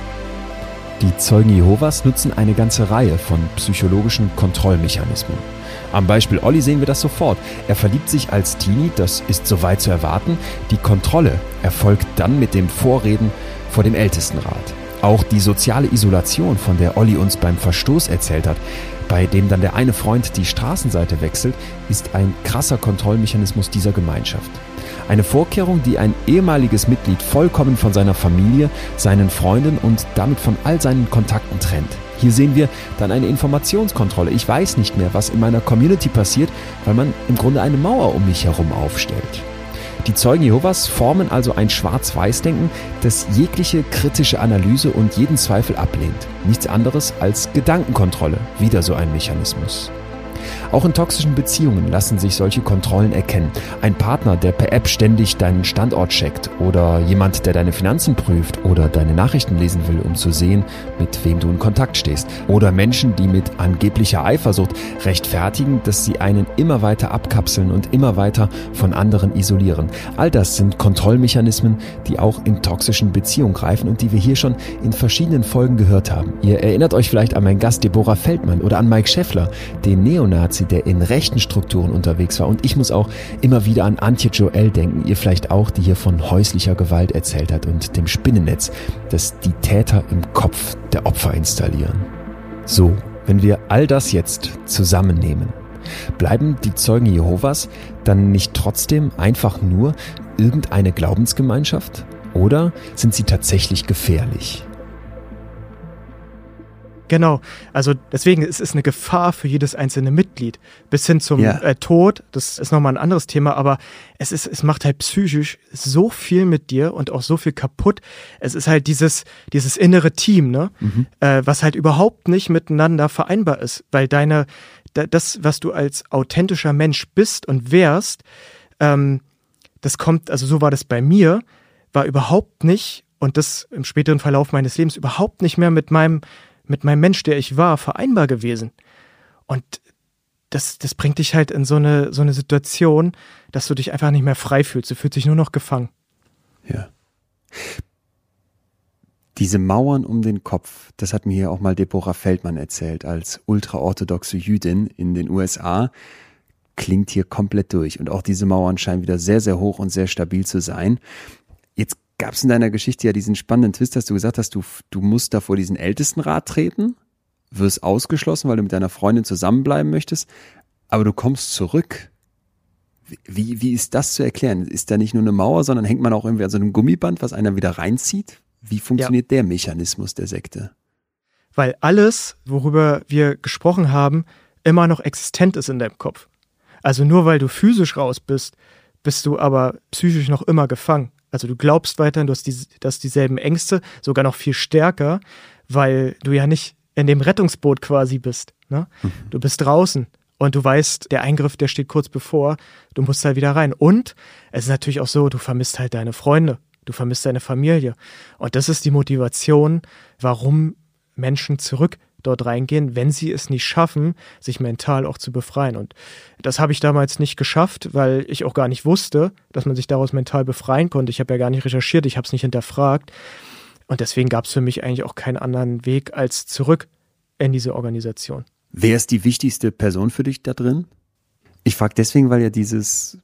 Die Zeugen Jehovas nutzen eine ganze Reihe von psychologischen Kontrollmechanismen. Am Beispiel Olli sehen wir das sofort. Er verliebt sich als Teenie, das ist soweit zu erwarten. Die Kontrolle erfolgt dann mit dem Vorreden vor dem Ältestenrat. Auch die soziale Isolation, von der Olli uns beim Verstoß erzählt hat, bei dem dann der eine Freund die Straßenseite wechselt, ist ein krasser Kontrollmechanismus dieser Gemeinschaft. Eine Vorkehrung, die ein ehemaliges Mitglied vollkommen von seiner Familie, seinen Freunden und damit von all seinen Kontakten trennt. Hier sehen wir dann eine Informationskontrolle. Ich weiß nicht mehr, was in meiner Community passiert, weil man im Grunde eine Mauer um mich herum aufstellt. Die Zeugen Jehovas formen also ein Schwarz-Weiß-Denken, das jegliche kritische Analyse und jeden Zweifel ablehnt. Nichts anderes als Gedankenkontrolle, wieder so ein Mechanismus. Auch in toxischen Beziehungen lassen sich solche Kontrollen erkennen. Ein Partner, der per App ständig deinen Standort checkt oder jemand, der deine Finanzen prüft oder deine Nachrichten lesen will, um zu sehen, mit wem du in Kontakt stehst. Oder Menschen, die mit angeblicher Eifersucht rechtfertigen, dass sie einen immer weiter abkapseln und immer weiter von anderen isolieren. All das sind Kontrollmechanismen, die auch in toxischen Beziehungen greifen und die wir hier schon in verschiedenen Folgen gehört haben. Ihr erinnert euch vielleicht an meinen Gast Deborah Feldmann oder an Mike Schäffler, den Neonazi, der in rechten Strukturen unterwegs war. Und ich muss auch immer wieder an Antje Joel denken, ihr vielleicht auch, die hier von häuslicher Gewalt erzählt hat und dem Spinnennetz, das die Täter im Kopf der Opfer installieren. So, wenn wir all das jetzt zusammennehmen, bleiben die Zeugen Jehovas dann nicht trotzdem einfach nur irgendeine Glaubensgemeinschaft? Oder sind sie tatsächlich gefährlich? Genau, also deswegen ist es eine Gefahr für jedes einzelne Mitglied. Bis hin zum ja. äh, Tod, das ist nochmal ein anderes Thema, aber es ist, es macht halt psychisch so viel mit dir und auch so viel kaputt. Es ist halt dieses, dieses innere Team, ne, mhm. äh, was halt überhaupt nicht miteinander vereinbar ist, weil deine, das, was du als authentischer Mensch bist und wärst, ähm, das kommt, also so war das bei mir, war überhaupt nicht, und das im späteren Verlauf meines Lebens überhaupt nicht mehr mit meinem mit meinem Mensch, der ich war, vereinbar gewesen. Und das, das bringt dich halt in so eine, so eine Situation, dass du dich einfach nicht mehr frei fühlst. Du fühlst dich nur noch gefangen. Ja. Diese Mauern um den Kopf, das hat mir hier auch mal Deborah Feldmann erzählt, als ultraorthodoxe Jüdin in den U S A, klingt hier komplett durch. Und auch diese Mauern scheinen wieder sehr, sehr hoch und sehr stabil zu sein. Jetzt gab es in deiner Geschichte ja diesen spannenden Twist, dass du gesagt hast, du, du musst da vor diesen Ältestenrat treten, wirst ausgeschlossen, weil du mit deiner Freundin zusammenbleiben möchtest, aber du kommst zurück. Wie, wie ist das zu erklären? Ist da nicht nur eine Mauer, sondern hängt man auch irgendwie an so einem Gummiband, was einer wieder reinzieht? Wie funktioniert ja. der Mechanismus der Sekte? Weil alles, worüber wir gesprochen haben, immer noch existent ist in deinem Kopf. Also nur weil du physisch raus bist, bist du aber psychisch noch immer gefangen. Also du glaubst weiterhin, du hast, die, du hast dieselben Ängste, sogar noch viel stärker, weil du ja nicht in dem Rettungsboot quasi bist. Ne? Mhm. Du bist draußen und du weißt, der Eingriff, der steht kurz bevor, du musst halt wieder rein. Und es ist natürlich auch so, du vermisst halt deine Freunde, du vermisst deine Familie. Und das ist die Motivation, warum Menschen zurück dort reingehen, wenn sie es nicht schaffen, sich mental auch zu befreien. Und das habe ich damals nicht geschafft, weil ich auch gar nicht wusste, dass man sich daraus mental befreien konnte. Ich habe ja gar nicht recherchiert, ich habe es nicht hinterfragt. Und deswegen gab es für mich eigentlich auch keinen anderen Weg als zurück in diese Organisation. Wer ist die wichtigste Person für dich da drin? Ich frage deswegen, weil ja dieses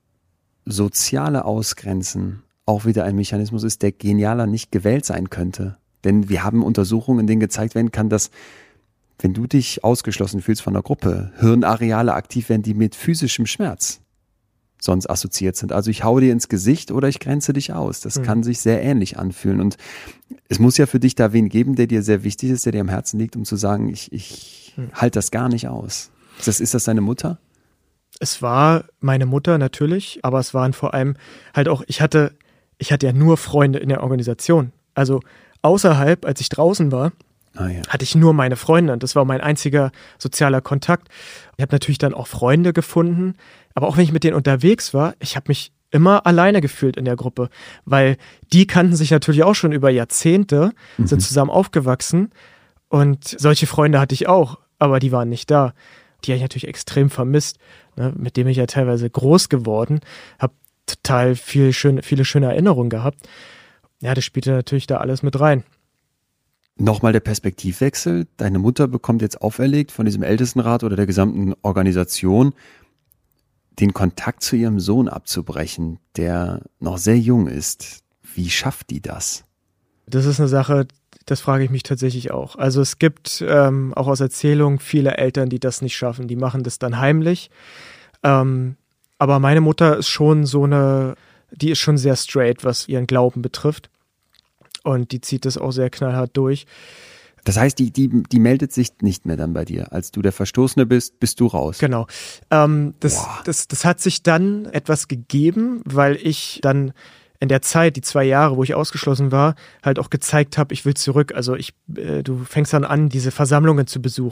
soziale Ausgrenzen auch wieder ein Mechanismus ist, der genialer nicht gewählt sein könnte. Denn wir haben Untersuchungen, in denen gezeigt werden kann, dass, wenn du dich ausgeschlossen fühlst von der Gruppe, Hirnareale aktiv werden, die mit physischem Schmerz sonst assoziiert sind. Also ich hau dir ins Gesicht oder ich grenze dich aus. Das mhm. kann sich sehr ähnlich anfühlen. Und es muss ja für dich da wen geben, der dir sehr wichtig ist, der dir am Herzen liegt, um zu sagen, ich, ich mhm. halte das gar nicht aus. Ist das, ist das deine Mutter? Es war meine Mutter natürlich, aber es waren vor allem halt auch, ich hatte, ich hatte ja nur Freunde in der Organisation. Also außerhalb, als ich draußen war, ah, ja. hatte ich nur meine Freunde und das war mein einziger sozialer Kontakt. Ich habe natürlich dann auch Freunde gefunden, aber auch wenn ich mit denen unterwegs war, ich habe mich immer alleine gefühlt in der Gruppe, weil die kannten sich natürlich auch schon über Jahrzehnte, mhm. sind zusammen aufgewachsen und solche Freunde hatte ich auch, aber die waren nicht da. Die habe ich natürlich extrem vermisst, ne, mit dem ich ja teilweise groß geworden, habe total viel schön, viele schöne Erinnerungen gehabt. Ja, das spielte natürlich da alles mit rein. Nochmal der Perspektivwechsel. Deine Mutter bekommt jetzt auferlegt von diesem Ältestenrat oder der gesamten Organisation, den Kontakt zu ihrem Sohn abzubrechen, der noch sehr jung ist. Wie schafft die das? Das ist eine Sache, das frage ich mich tatsächlich auch. Also es gibt ähm, auch aus Erzählungen viele Eltern, die das nicht schaffen. Die machen das dann heimlich. Ähm, aber meine Mutter ist schon so eine... Die ist schon sehr straight, was ihren Glauben betrifft. Und die zieht das auch sehr knallhart durch. Das heißt, die, die, die meldet sich nicht mehr dann bei dir. Als du der Verstoßene bist, bist du raus. Genau. Ähm, das, das, das hat sich dann etwas gegeben, weil ich dann in der Zeit, die zwei Jahre, wo ich ausgeschlossen war, halt auch gezeigt habe, ich will zurück. Also ich, äh, du fängst dann an, diese Versammlungen zu besuchen.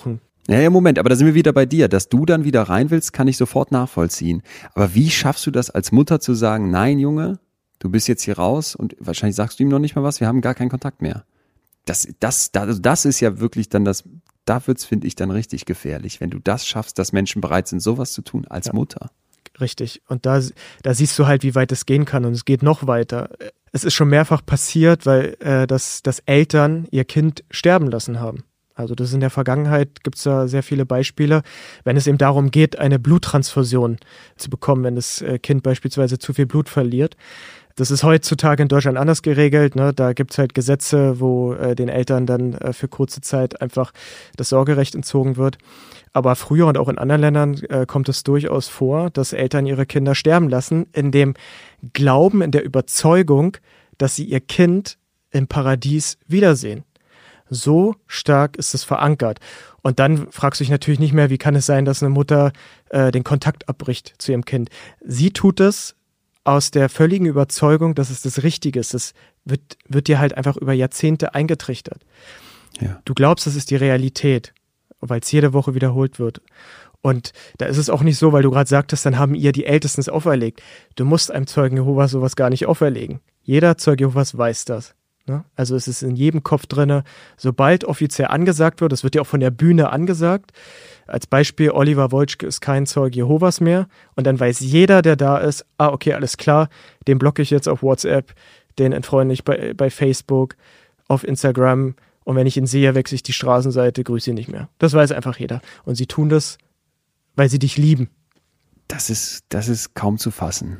Ja, ja, Moment, aber da sind wir wieder bei dir. Dass du dann wieder rein willst, kann ich sofort nachvollziehen. Aber wie schaffst du das als Mutter zu sagen, nein, Junge, du bist jetzt hier raus und wahrscheinlich sagst du ihm noch nicht mal was, wir haben gar keinen Kontakt mehr. Das, das, das, das ist ja wirklich dann das, da wird's, finde ich, dann richtig gefährlich, wenn du das schaffst, dass Menschen bereit sind, sowas zu tun als ja. Mutter. Richtig. Und da, da siehst du halt, wie weit es gehen kann und es geht noch weiter. Es ist schon mehrfach passiert, weil äh, dass, dass Eltern ihr Kind sterben lassen haben. Also das ist in der Vergangenheit, gibt es da sehr viele Beispiele, wenn es eben darum geht, eine Bluttransfusion zu bekommen, wenn das Kind beispielsweise zu viel Blut verliert. Das ist heutzutage in Deutschland anders geregelt, ne? Da gibt es halt Gesetze, wo äh, den Eltern dann äh, für kurze Zeit einfach das Sorgerecht entzogen wird. Aber früher und auch in anderen Ländern äh, kommt es durchaus vor, dass Eltern ihre Kinder sterben lassen, in dem Glauben, in der Überzeugung, dass sie ihr Kind im Paradies wiedersehen. So stark ist es verankert. Und dann fragst du dich natürlich nicht mehr, wie kann es sein, dass eine Mutter äh, den Kontakt abbricht zu ihrem Kind. Sie tut es aus der völligen Überzeugung, dass es das Richtige ist. Das wird, wird dir halt einfach über Jahrzehnte eingetrichtert. Ja. Du glaubst, das ist die Realität, weil es jede Woche wiederholt wird. Und da ist es auch nicht so, weil du gerade sagtest, dann haben ihr die Ältesten es auferlegt. Du musst einem Zeugen Jehovas sowas gar nicht auferlegen. Jeder Zeuge Jehovas weiß das. Also es ist in jedem Kopf drinne, sobald offiziell angesagt wird, das wird ja auch von der Bühne angesagt, als Beispiel, Oliver Wolschke ist kein Zeuge Jehovas mehr und dann weiß jeder, der da ist, ah okay, alles klar, den blocke ich jetzt auf WhatsApp, den entfreunde ich bei, bei Facebook, auf Instagram und wenn ich ihn sehe, wechsle ich die Straßenseite, grüße ihn nicht mehr. Das weiß einfach jeder und sie tun das, weil sie dich lieben. Das ist, das ist kaum zu fassen.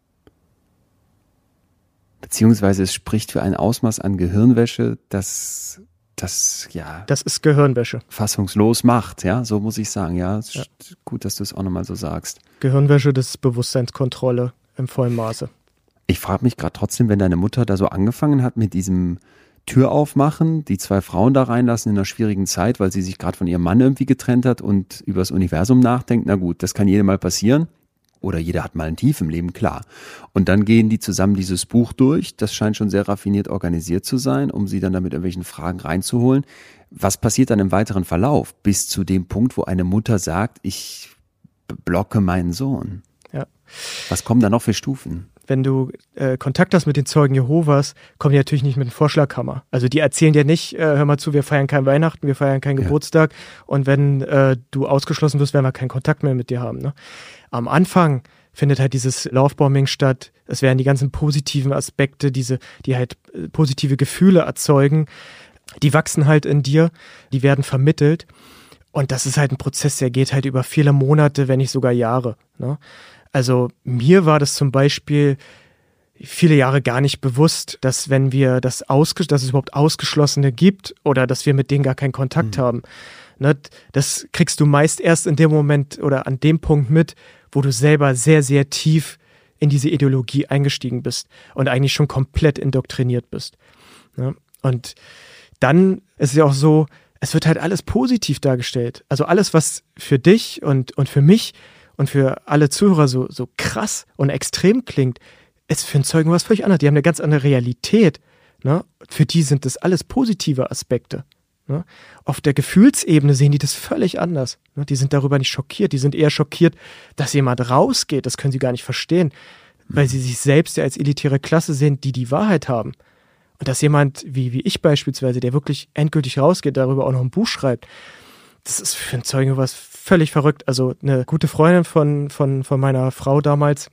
Beziehungsweise es spricht für ein Ausmaß an Gehirnwäsche, das, das, ja. Das ist Gehirnwäsche. Fassungslos macht, ja, so muss ich sagen, ja. ja. Gut, dass du es auch nochmal so sagst. Gehirnwäsche, das ist Bewusstseinskontrolle im vollen Maße. Ich frage mich gerade trotzdem, wenn deine Mutter da so angefangen hat mit diesem Tür aufmachen, die zwei Frauen da reinlassen in einer schwierigen Zeit, weil sie sich gerade von ihrem Mann irgendwie getrennt hat und über das Universum nachdenkt, na gut, das kann jedem mal passieren. Oder jeder hat mal ein Tief im Leben, klar. Und dann gehen die zusammen dieses Buch durch. Das scheint schon sehr raffiniert organisiert zu sein, um sie dann da mit irgendwelchen Fragen reinzuholen. Was passiert dann im weiteren Verlauf? Bis zu dem Punkt, wo eine Mutter sagt, ich blocke meinen Sohn. Ja. Was kommen da noch für Stufen? Wenn du äh, Kontakt hast mit den Zeugen Jehovas, kommen die natürlich nicht mit dem Vorschlaghammer. Also die erzählen dir nicht, äh, hör mal zu, wir feiern kein Weihnachten, wir feiern keinen ja. Geburtstag und wenn äh, du ausgeschlossen wirst, werden wir keinen Kontakt mehr mit dir haben. Ne? Am Anfang findet halt dieses Lovebombing statt. Es werden die ganzen positiven Aspekte, diese, die halt äh, positive Gefühle erzeugen, die wachsen halt in dir, die werden vermittelt und das ist halt ein Prozess, der geht halt über viele Monate, wenn nicht sogar Jahre, ne? Also mir war das zum Beispiel viele Jahre gar nicht bewusst, dass wenn wir das ausge- dass es überhaupt Ausgeschlossene gibt oder dass wir mit denen gar keinen Kontakt mhm. haben. Ne, das kriegst du meist erst in dem Moment oder an dem Punkt mit, wo du selber sehr, sehr tief in diese Ideologie eingestiegen bist und eigentlich schon komplett indoktriniert bist. Ne? Und dann ist es ja auch so, es wird halt alles positiv dargestellt. Also alles, was für dich und, und für mich und für alle Zuhörer so, so krass und extrem klingt, ist für einen Zeugen was völlig anderes. Die haben eine ganz andere Realität. Ne? Für die sind das alles positive Aspekte. Ne? Auf der Gefühlsebene sehen die das völlig anders. Ne? Die sind darüber nicht schockiert. Die sind eher schockiert, dass jemand rausgeht. Das können sie gar nicht verstehen, mhm. weil sie sich selbst ja als elitäre Klasse sehen, die die Wahrheit haben. Und dass jemand wie, wie ich beispielsweise, der wirklich endgültig rausgeht, darüber auch noch ein Buch schreibt, das ist für einen Zeugen was völlig verrückt. Also eine gute Freundin von, von, von meiner Frau damals,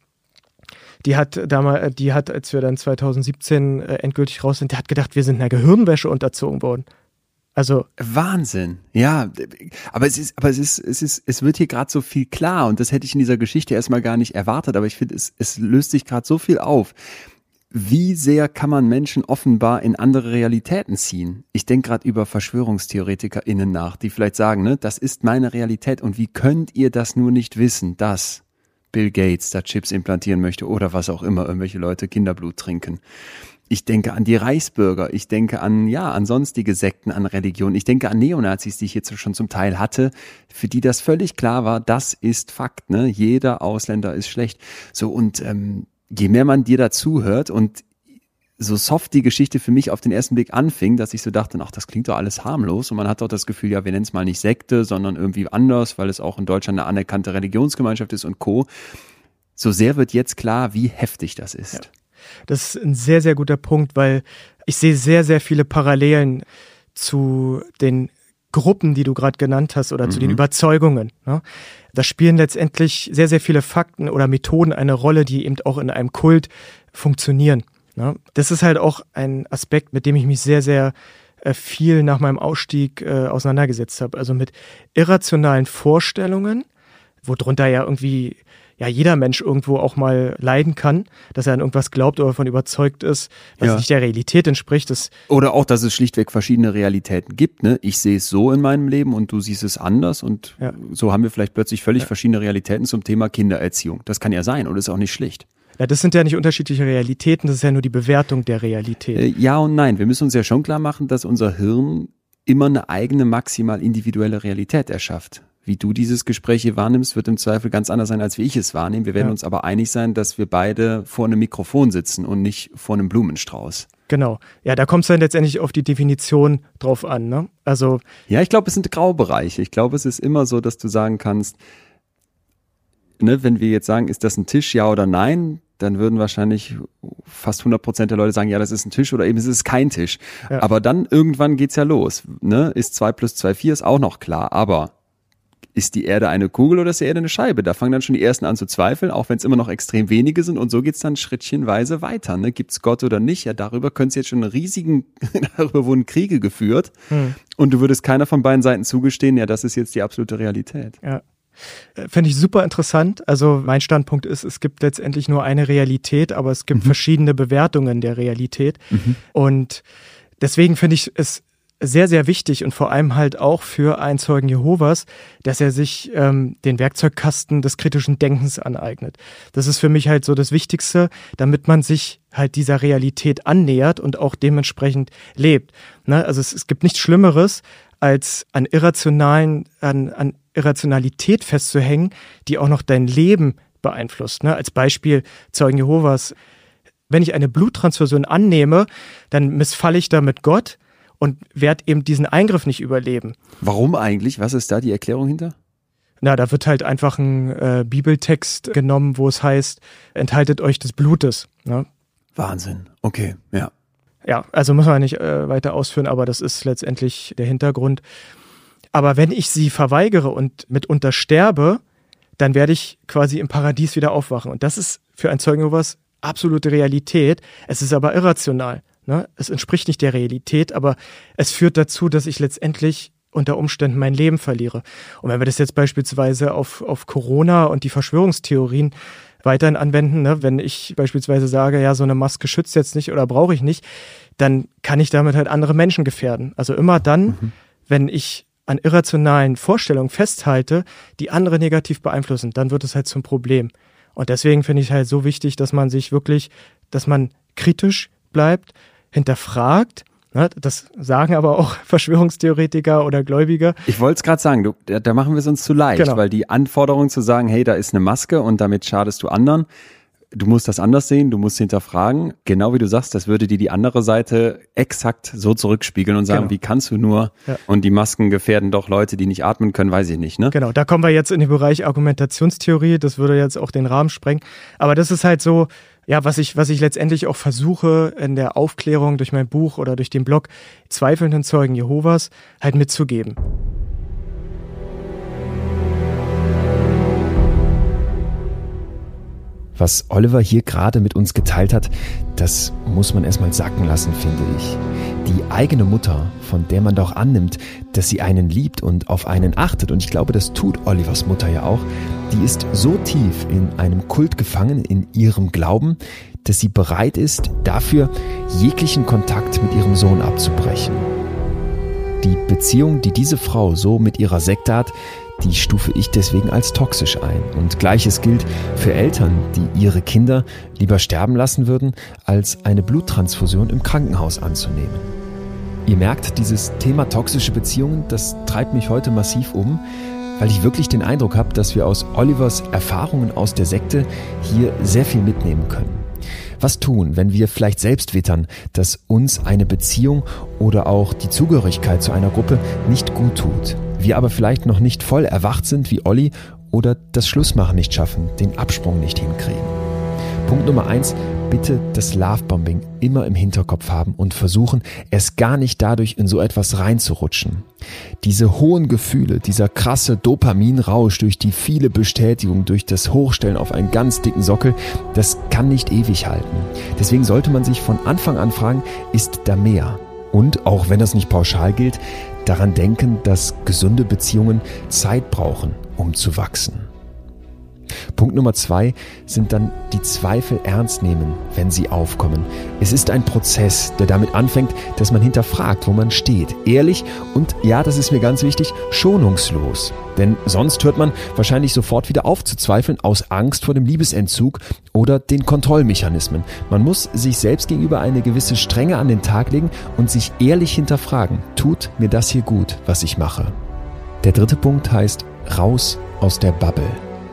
die hat damals, die hat, als wir dann zwanzig siebzehn äh, endgültig raus sind, die hat gedacht, wir sind einer Gehirnwäsche unterzogen worden. Also Wahnsinn, ja, aber es ist, aber es ist, es ist, es wird hier gerade so viel klar und das hätte ich in dieser Geschichte erstmal gar nicht erwartet, aber ich finde, es, es löst sich gerade so viel auf. Wie sehr kann man Menschen offenbar in andere Realitäten ziehen? Ich denke gerade über VerschwörungstheoretikerInnen nach, die vielleicht sagen, ne, das ist meine Realität und wie könnt ihr das nur nicht wissen, dass Bill Gates da Chips implantieren möchte oder was auch immer, irgendwelche Leute Kinderblut trinken. Ich denke an die Reichsbürger, ich denke an, ja, an sonstige Sekten, an Religionen, ich denke an Neonazis, die ich jetzt schon zum Teil hatte, für die das völlig klar war, das ist Fakt, ne, jeder Ausländer ist schlecht. So und ähm, je mehr man dir dazu hört und so soft die Geschichte für mich auf den ersten Blick anfing, dass ich so dachte, ach, das klingt doch alles harmlos. Und man hat auch das Gefühl, ja, wir nennen es mal nicht Sekte, sondern irgendwie anders, weil es auch in Deutschland eine anerkannte Religionsgemeinschaft ist und Co. So sehr wird jetzt klar, wie heftig das ist. Ja. Das ist ein sehr, sehr guter Punkt, weil ich sehe sehr, sehr viele Parallelen zu den Gruppen, die du gerade genannt hast, oder mhm. zu den Überzeugungen. Ne? Da spielen letztendlich sehr, sehr viele Fakten oder Methoden eine Rolle, die eben auch in einem Kult funktionieren. Ne? Das ist halt auch ein Aspekt, mit dem ich mich sehr, sehr äh, viel nach meinem Ausstieg äh, auseinandergesetzt habe. Also mit irrationalen Vorstellungen, worunter ja irgendwie ja jeder Mensch irgendwo auch mal leiden kann, dass er an irgendwas glaubt oder davon überzeugt ist, was ja. nicht der Realität entspricht. Das oder auch, dass es schlichtweg verschiedene Realitäten gibt. Ne? Ich sehe es so in meinem Leben und du siehst es anders und ja. so haben wir vielleicht plötzlich völlig ja. verschiedene Realitäten zum Thema Kindererziehung. Das kann ja sein und ist auch nicht schlicht. Ja, das sind ja nicht unterschiedliche Realitäten, das ist ja nur die Bewertung der Realität. Äh, ja und nein, wir müssen uns ja schon klar machen, dass unser Hirn immer eine eigene maximal individuelle Realität erschafft. Wie du dieses Gespräch hier wahrnimmst, wird im Zweifel ganz anders sein, als wie ich es wahrnehme. Wir werden ja. uns aber einig sein, dass wir beide vor einem Mikrofon sitzen und nicht vor einem Blumenstrauß. Genau. Ja, da kommt es dann letztendlich auf die Definition drauf an, ne? Also. Ja, ich glaube, es sind Graubereiche. Ich glaube, es ist immer so, dass du sagen kannst, ne, wenn wir jetzt sagen, ist das ein Tisch, ja oder nein, dann würden wahrscheinlich fast hundert Prozent der Leute sagen, ja, das ist ein Tisch oder eben es ist kein Tisch. Ja. Aber dann irgendwann geht's ja los. Ne? Ist zwei plus zwei vier, ist auch noch klar. Aber ist die Erde eine Kugel oder ist die Erde eine Scheibe? Da fangen dann schon die Ersten an zu zweifeln, auch wenn es immer noch extrem wenige sind. Und so geht's dann schrittchenweise weiter. Ne? Gibt's Gott oder nicht? Ja, darüber können es jetzt schon einen riesigen, darüber wurden Kriege geführt. Hm. Und du würdest keiner von beiden Seiten zugestehen, ja, das ist jetzt die absolute Realität. Ja. Fände ich super interessant. Also mein Standpunkt ist, es gibt letztendlich nur eine Realität, aber es gibt mhm. verschiedene Bewertungen der Realität. Mhm. Und deswegen finde ich es sehr, sehr wichtig und vor allem halt auch für einen Zeugen Jehovas, dass er sich ähm, den Werkzeugkasten des kritischen Denkens aneignet. Das ist für mich halt so das Wichtigste, damit man sich halt dieser Realität annähert und auch dementsprechend lebt. Ne? Also es, es gibt nichts Schlimmeres, als an irrationalen, an, an Irrationalität festzuhängen, die auch noch dein Leben beeinflusst. Ne? Als Beispiel Zeugen Jehovas. Wenn ich eine Bluttransfusion annehme, dann missfalle ich damit Gott und werde eben diesen Eingriff nicht überleben. Warum eigentlich? Was ist da die Erklärung hinter? Na, da wird halt einfach ein äh, Bibeltext genommen, wo es heißt, enthaltet euch des Blutes. Ne? Wahnsinn. Okay, ja. Ja, also muss man nicht äh, weiter ausführen, aber das ist letztendlich der Hintergrund. Aber wenn ich sie verweigere und mitunter sterbe, dann werde ich quasi im Paradies wieder aufwachen. Und das ist für einen Zeugen Jehovas absolute Realität. Es ist aber irrational. Ne? Es entspricht nicht der Realität, aber es führt dazu, dass ich letztendlich unter Umständen mein Leben verliere. Und wenn wir das jetzt beispielsweise auf, auf Corona und die Verschwörungstheorien weiterhin anwenden, ne? Wenn ich beispielsweise sage, ja, so eine Maske schützt jetzt nicht oder brauche ich nicht, dann kann ich damit halt andere Menschen gefährden. Also immer dann, mhm. wenn ich an irrationalen Vorstellungen festhalte, die andere negativ beeinflussen, dann wird es halt zum Problem. Und deswegen finde ich halt so wichtig, dass man sich wirklich, dass man kritisch bleibt, hinterfragt. Ne? Das sagen aber auch Verschwörungstheoretiker oder Gläubige. Ich wollte es gerade sagen, du, da, da machen wir es uns zu leicht, genau. Weil die Anforderung zu sagen, hey, da ist eine Maske und damit schadest du anderen, du musst das anders sehen, du musst hinterfragen. Genau wie du sagst, das würde dir die andere Seite exakt so zurückspiegeln und sagen, genau. Wie kannst du nur? Ja. Und die Masken gefährden doch Leute, die nicht atmen können, weiß ich nicht. Ne? Genau, da kommen wir jetzt in den Bereich Argumentationstheorie, das würde jetzt auch den Rahmen sprengen. Aber das ist halt so, ja, was ich, was ich letztendlich auch versuche in der Aufklärung durch mein Buch oder durch den Blog zweifelnden Zeugen Jehovas halt mitzugeben. Was Oliver hier gerade mit uns geteilt hat, das muss man erstmal sacken lassen, finde ich. Die eigene Mutter, von der man doch annimmt, dass sie einen liebt und auf einen achtet, und ich glaube, das tut Olivers Mutter ja auch, die ist so tief in einem Kult gefangen, in ihrem Glauben, dass sie bereit ist, dafür jeglichen Kontakt mit ihrem Sohn abzubrechen. Die Beziehung, die diese Frau so mit ihrer Sekte hat, die stufe ich deswegen als toxisch ein. Und Gleiches gilt für Eltern, die ihre Kinder lieber sterben lassen würden, als eine Bluttransfusion im Krankenhaus anzunehmen. Ihr merkt, dieses Thema toxische Beziehungen, das treibt mich heute massiv um, weil ich wirklich den Eindruck habe, dass wir aus Olivers Erfahrungen aus der Sekte hier sehr viel mitnehmen können. Was tun, wenn wir vielleicht selbst wittern, dass uns eine Beziehung oder auch die Zugehörigkeit zu einer Gruppe nicht gut tut? Wir aber vielleicht noch nicht voll erwacht sind wie Olli oder das Schlussmachen nicht schaffen, den Absprung nicht hinkriegen. Punkt Nummer eins, bitte das Lovebombing immer im Hinterkopf haben und versuchen, erst gar nicht dadurch in so etwas reinzurutschen. Diese hohen Gefühle, dieser krasse Dopaminrausch durch die viele Bestätigung, durch das Hochstellen auf einen ganz dicken Sockel, das kann nicht ewig halten. Deswegen sollte man sich von Anfang an fragen, ist da mehr? Und, auch wenn das nicht pauschal gilt, daran denken, dass gesunde Beziehungen Zeit brauchen, um zu wachsen. Punkt Nummer zwei sind dann die Zweifel ernst nehmen, wenn sie aufkommen. Es ist ein Prozess, der damit anfängt, dass man hinterfragt, wo man steht. Ehrlich und, ja, das ist mir ganz wichtig, schonungslos. Denn sonst hört man wahrscheinlich sofort wieder auf zu zweifeln aus Angst vor dem Liebesentzug oder den Kontrollmechanismen. Man muss sich selbst gegenüber eine gewisse Strenge an den Tag legen und sich ehrlich hinterfragen, tut mir das hier gut, was ich mache? Der dritte Punkt heißt, raus aus der Bubble.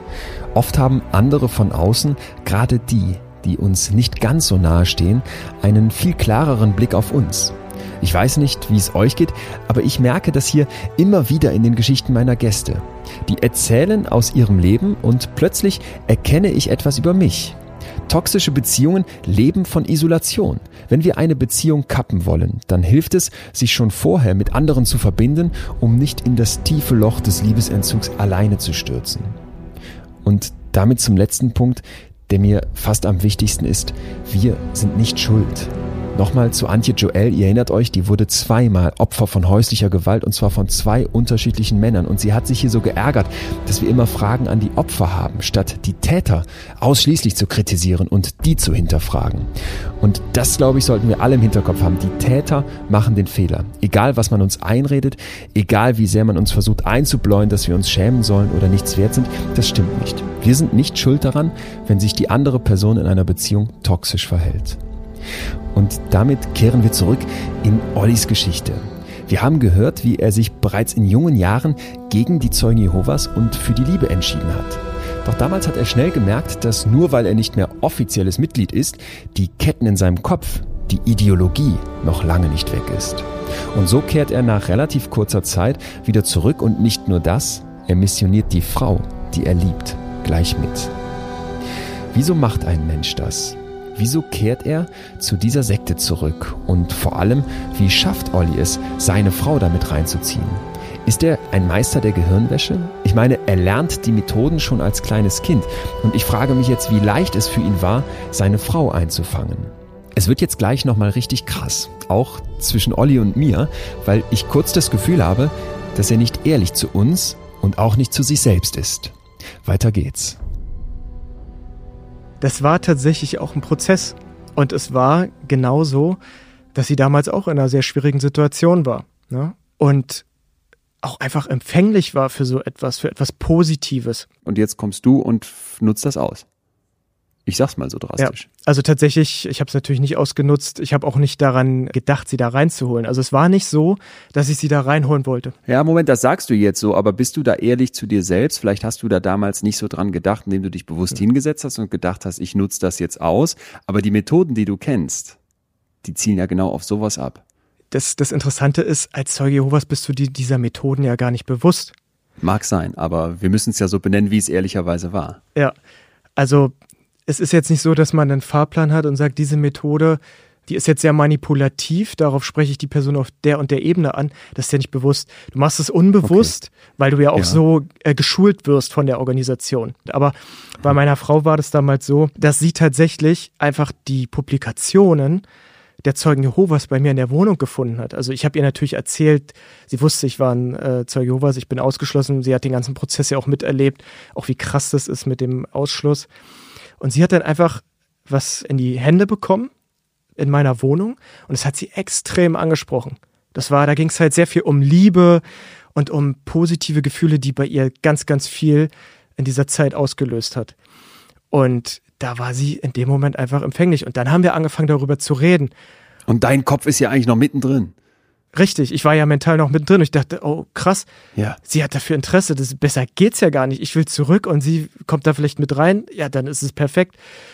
Oft haben andere von außen, gerade die, die uns nicht ganz so nahe stehen, einen viel klareren Blick auf uns. Ich weiß nicht, wie es euch geht, aber ich merke das hier immer wieder in den Geschichten meiner Gäste. Die erzählen aus ihrem Leben und plötzlich erkenne ich etwas über mich. Toxische Beziehungen leben von Isolation. Wenn wir eine Beziehung kappen wollen, dann hilft es, sich schon vorher mit anderen zu verbinden, um nicht in das tiefe Loch des Liebesentzugs alleine zu stürzen. Und damit zum letzten Punkt, der mir fast am wichtigsten ist. Wir sind nicht schuld. Nochmal zu Antje Joel, ihr erinnert euch, die wurde zweimal Opfer von häuslicher Gewalt und zwar von zwei unterschiedlichen Männern. Und sie hat sich hier so geärgert, dass wir immer Fragen an die Opfer haben, statt die Täter ausschließlich zu kritisieren und die zu hinterfragen. Und das, glaube ich, sollten wir alle im Hinterkopf haben. Die Täter machen den Fehler. Egal, was man uns einredet, egal wie sehr man uns versucht einzubläuen, dass wir uns schämen sollen oder nichts wert sind, das stimmt nicht. Wir sind nicht schuld daran, wenn sich die andere Person in einer Beziehung toxisch verhält. Und damit kehren wir zurück in Ollis Geschichte. Wir haben gehört, wie er sich bereits in jungen Jahren gegen die Zeugen Jehovas und für die Liebe entschieden hat. Doch damals hat er schnell gemerkt, dass nur weil er nicht mehr offizielles Mitglied ist, die Ketten in seinem Kopf, die Ideologie noch lange nicht weg ist. Und so kehrt er nach relativ kurzer Zeit wieder zurück und nicht nur das, er missioniert die Frau, die er liebt, gleich mit. Wieso macht ein Mensch das? Wieso kehrt er zu dieser Sekte zurück? Und vor allem, wie schafft Olli es, seine Frau damit reinzuziehen? Ist er ein Meister der Gehirnwäsche? Ich meine, er lernt die Methoden schon als kleines Kind. Und ich frage mich jetzt, wie leicht es für ihn war, seine Frau einzufangen. Es wird jetzt gleich nochmal richtig krass, auch zwischen Olli und mir, weil ich kurz das Gefühl habe, dass er nicht ehrlich zu uns und auch nicht zu sich selbst ist. Weiter geht's. Das war tatsächlich auch ein Prozess. Und es war genauso, dass sie damals auch in einer sehr schwierigen Situation war. Ne? Und auch einfach empfänglich war für so etwas, für etwas Positives. Und jetzt kommst du und nutzt das aus. Ich sag's mal so drastisch. Ja, also tatsächlich, ich habe es natürlich nicht ausgenutzt. Ich habe auch nicht daran gedacht, sie da reinzuholen. Also es war nicht so, dass ich sie da reinholen wollte. Ja, Moment, das sagst du jetzt so, aber bist du da ehrlich zu dir selbst? Vielleicht hast du da damals nicht so dran gedacht, indem du dich bewusst ja. hingesetzt hast und gedacht hast, ich nutze das jetzt aus. Aber die Methoden, die du kennst, die zielen ja genau auf sowas ab. Das, das Interessante ist, als Zeuge Jehovas bist du dir dieser Methoden ja gar nicht bewusst. Mag sein, aber wir müssen es ja so benennen, wie es ehrlicherweise war. Ja, also es ist jetzt nicht so, dass man einen Fahrplan hat und sagt, diese Methode, die ist jetzt sehr manipulativ, darauf spreche ich die Person auf der und der Ebene an. Das ist ja nicht bewusst. Du machst es unbewusst, okay. weil du ja auch ja. so äh, geschult wirst von der Organisation. Aber bei meiner Frau war das damals so, dass sie tatsächlich einfach die Publikationen der Zeugen Jehovas bei mir in der Wohnung gefunden hat. Also ich habe ihr natürlich erzählt, sie wusste, ich war ein äh, Zeuge Jehovas, ich bin ausgeschlossen. Sie hat den ganzen Prozess ja auch miterlebt, auch wie krass das ist mit dem Ausschluss. Und sie hat dann einfach was in die Hände bekommen in meiner Wohnung und es hat sie extrem angesprochen. Das war, da ging es halt sehr viel um Liebe und um positive Gefühle, die bei ihr ganz, ganz viel in dieser Zeit ausgelöst hat. Und da war sie in dem Moment einfach empfänglich. Und dann haben wir angefangen, darüber zu reden. Und dein Kopf ist ja eigentlich noch mittendrin. Richtig, ich war ja mental noch mittendrin und ich dachte, oh krass, ja. sie hat dafür Interesse, das, besser geht's ja gar nicht. Ich will zurück und sie kommt da vielleicht mit rein, ja, dann ist es perfekt.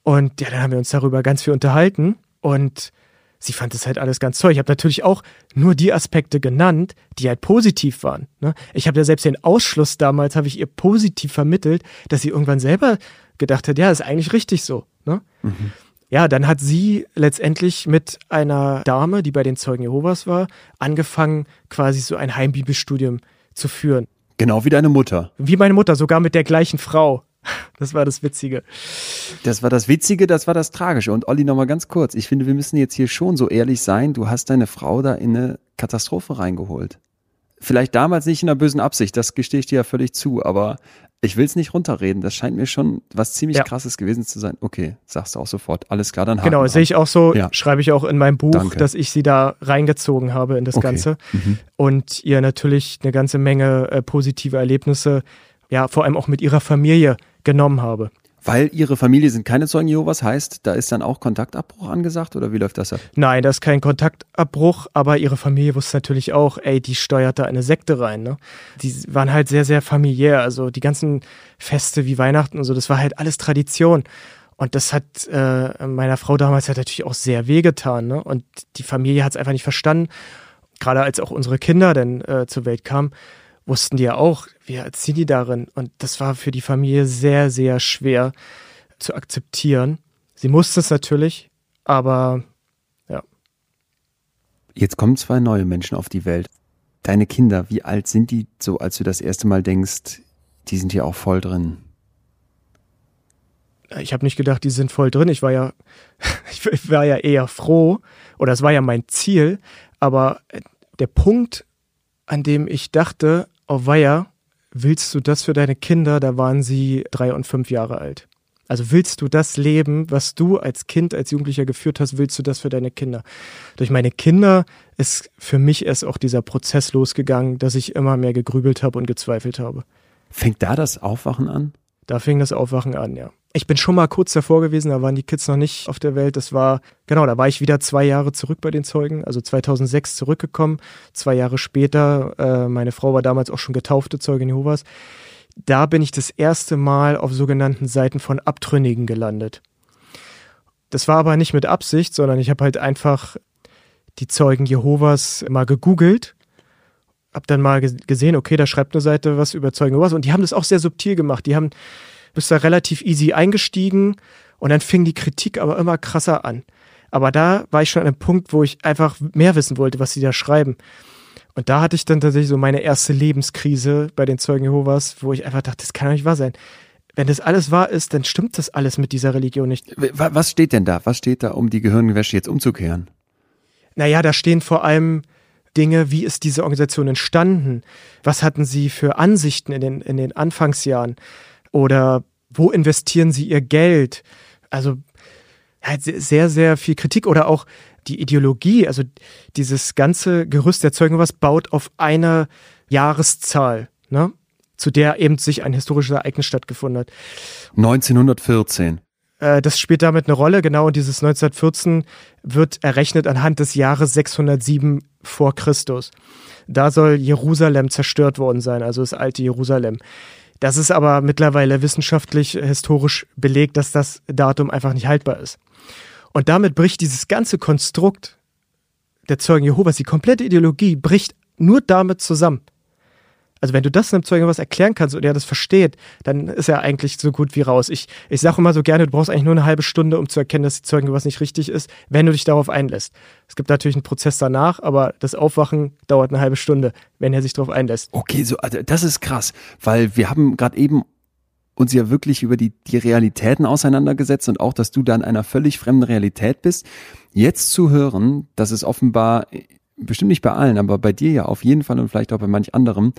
Und ja, dann haben wir uns darüber ganz viel unterhalten und sie fand das halt alles ganz toll. Ich habe natürlich auch nur die Aspekte genannt, die halt positiv waren. Ne? Ich habe ja selbst den Ausschluss damals, habe ich ihr positiv vermittelt, dass sie irgendwann selber gedacht hat, ja, ist eigentlich richtig so. Ne? Mhm. Ja, dann hat sie letztendlich mit einer Dame, die bei den Zeugen Jehovas war, angefangen, quasi so ein Heimbibelstudium zu führen. Genau wie deine Mutter. Wie meine Mutter, sogar mit der gleichen Frau. Das war das Witzige. Das war das Witzige, das war das Tragische. Und Olli, nochmal ganz kurz. Ich finde, wir müssen jetzt hier schon so ehrlich sein. Du hast deine Frau da in eine Katastrophe reingeholt. Vielleicht damals nicht in einer bösen Absicht, das gestehe ich dir ja völlig zu. Aber ich will es nicht runterreden. Das scheint mir schon was ziemlich ja. Krasses gewesen zu sein. Okay, sagst du auch sofort. Alles klar, dann haken Genau, sehe ich auch so. Ja. Schreibe ich auch in meinem Buch, Danke. Dass ich sie da reingezogen habe in das okay. Ganze. Mhm. Und ihr natürlich eine ganze Menge äh, positive Erlebnisse, ja, vor allem auch mit ihrer Familie genommen habe. Weil ihre Familie sind keine Zeugen Jehovas, heißt, da ist dann auch Kontaktabbruch angesagt oder wie läuft das ab? Nein, da ist kein Kontaktabbruch, aber ihre Familie wusste natürlich auch, ey, die steuert da eine Sekte rein, ne? Die waren halt sehr, sehr familiär, also die ganzen Feste wie Weihnachten und so, das war halt alles Tradition. Und das hat äh, meiner Frau damals halt natürlich auch sehr wehgetan, ne? Und die Familie hat es einfach nicht verstanden, gerade als auch unsere Kinder dann äh, zur Welt kamen, wussten die ja auch, wie erziehen die darin? Und das war für die Familie sehr, sehr schwer zu akzeptieren. Sie mussten es natürlich, aber ja. Jetzt kommen zwei neue Menschen auf die Welt. Deine Kinder, wie alt sind die so, als du das erste Mal denkst, die sind hier auch voll drin? Ich habe nicht gedacht, die sind voll drin. Ich war ja, ich war ja eher froh, oder es war ja mein Ziel, aber der Punkt, an dem ich dachte, oh weia, willst du das für deine Kinder? Da waren sie drei und fünf Jahre alt. Also willst du das Leben, was du als Kind, als Jugendlicher geführt hast, willst du das für deine Kinder? Durch meine Kinder ist für mich erst auch dieser Prozess losgegangen, dass ich immer mehr gegrübelt habe und gezweifelt habe. Fängt da das Aufwachen an? Da fing das Aufwachen an, ja. Ich bin schon mal kurz davor gewesen, da waren die Kids noch nicht auf der Welt. Das war, genau, da war ich wieder zwei Jahre zurück bei den Zeugen, also zweitausendsechs zurückgekommen. Zwei Jahre später, äh, meine Frau war damals auch schon getaufte Zeugin Jehovas. Da bin ich das erste Mal auf sogenannten Seiten von Abtrünnigen gelandet. Das war aber nicht mit Absicht, sondern ich habe halt einfach die Zeugen Jehovas mal gegoogelt. Hab dann mal gesehen, okay, da schreibt eine Seite was über Zeugen Jehovas und die haben das auch sehr subtil gemacht. Die haben bist da relativ easy eingestiegen und dann fing die Kritik aber immer krasser an. Aber da war ich schon an einem Punkt, wo ich einfach mehr wissen wollte, was sie da schreiben. Und da hatte ich dann tatsächlich so meine erste Lebenskrise bei den Zeugen Jehovas, wo ich einfach dachte, das kann doch nicht wahr sein. Wenn das alles wahr ist, dann stimmt das alles mit dieser Religion nicht. Was steht denn da? Was steht da, um die Gehirnwäsche jetzt umzukehren? Naja, da stehen vor allem Dinge, wie ist diese Organisation entstanden? Was hatten sie für Ansichten in den, in den Anfangsjahren? Oder wo investieren sie ihr Geld? Also halt sehr, sehr viel Kritik. Oder auch die Ideologie, also dieses ganze Gerüst der Zeugen Jehovas baut auf eine Jahreszahl, ne? Zu der eben sich ein historisches Ereignis stattgefunden hat. neunzehnhundertvierzehn. Äh, das spielt damit eine Rolle, genau. Und dieses neunzehnhundertvierzehn wird errechnet anhand des Jahres sechshundertsieben vor Christus. Da soll Jerusalem zerstört worden sein, also das alte Jerusalem. Das ist aber mittlerweile wissenschaftlich, historisch belegt, dass das Datum einfach nicht haltbar ist. Und damit bricht dieses ganze Konstrukt der Zeugen Jehovas, die komplette Ideologie, bricht nur damit zusammen. Also wenn du das einem Zeugen Jehovas erklären kannst und er das versteht, dann ist er eigentlich so gut wie raus. Ich, ich sage immer so gerne, du brauchst eigentlich nur eine halbe Stunde, um zu erkennen, dass die Zeugen Jehovas nicht richtig ist, wenn du dich darauf einlässt. Es gibt natürlich einen Prozess danach, aber das Aufwachen dauert eine halbe Stunde, wenn er sich darauf einlässt. Okay, so, also das ist krass, weil wir haben gerade eben uns ja wirklich über die, die Realitäten auseinandergesetzt und auch, dass du da in einer völlig fremden Realität bist. Jetzt zu hören, dass es offenbar, bestimmt nicht bei allen, aber bei dir ja auf jeden Fall und vielleicht auch bei manch anderem,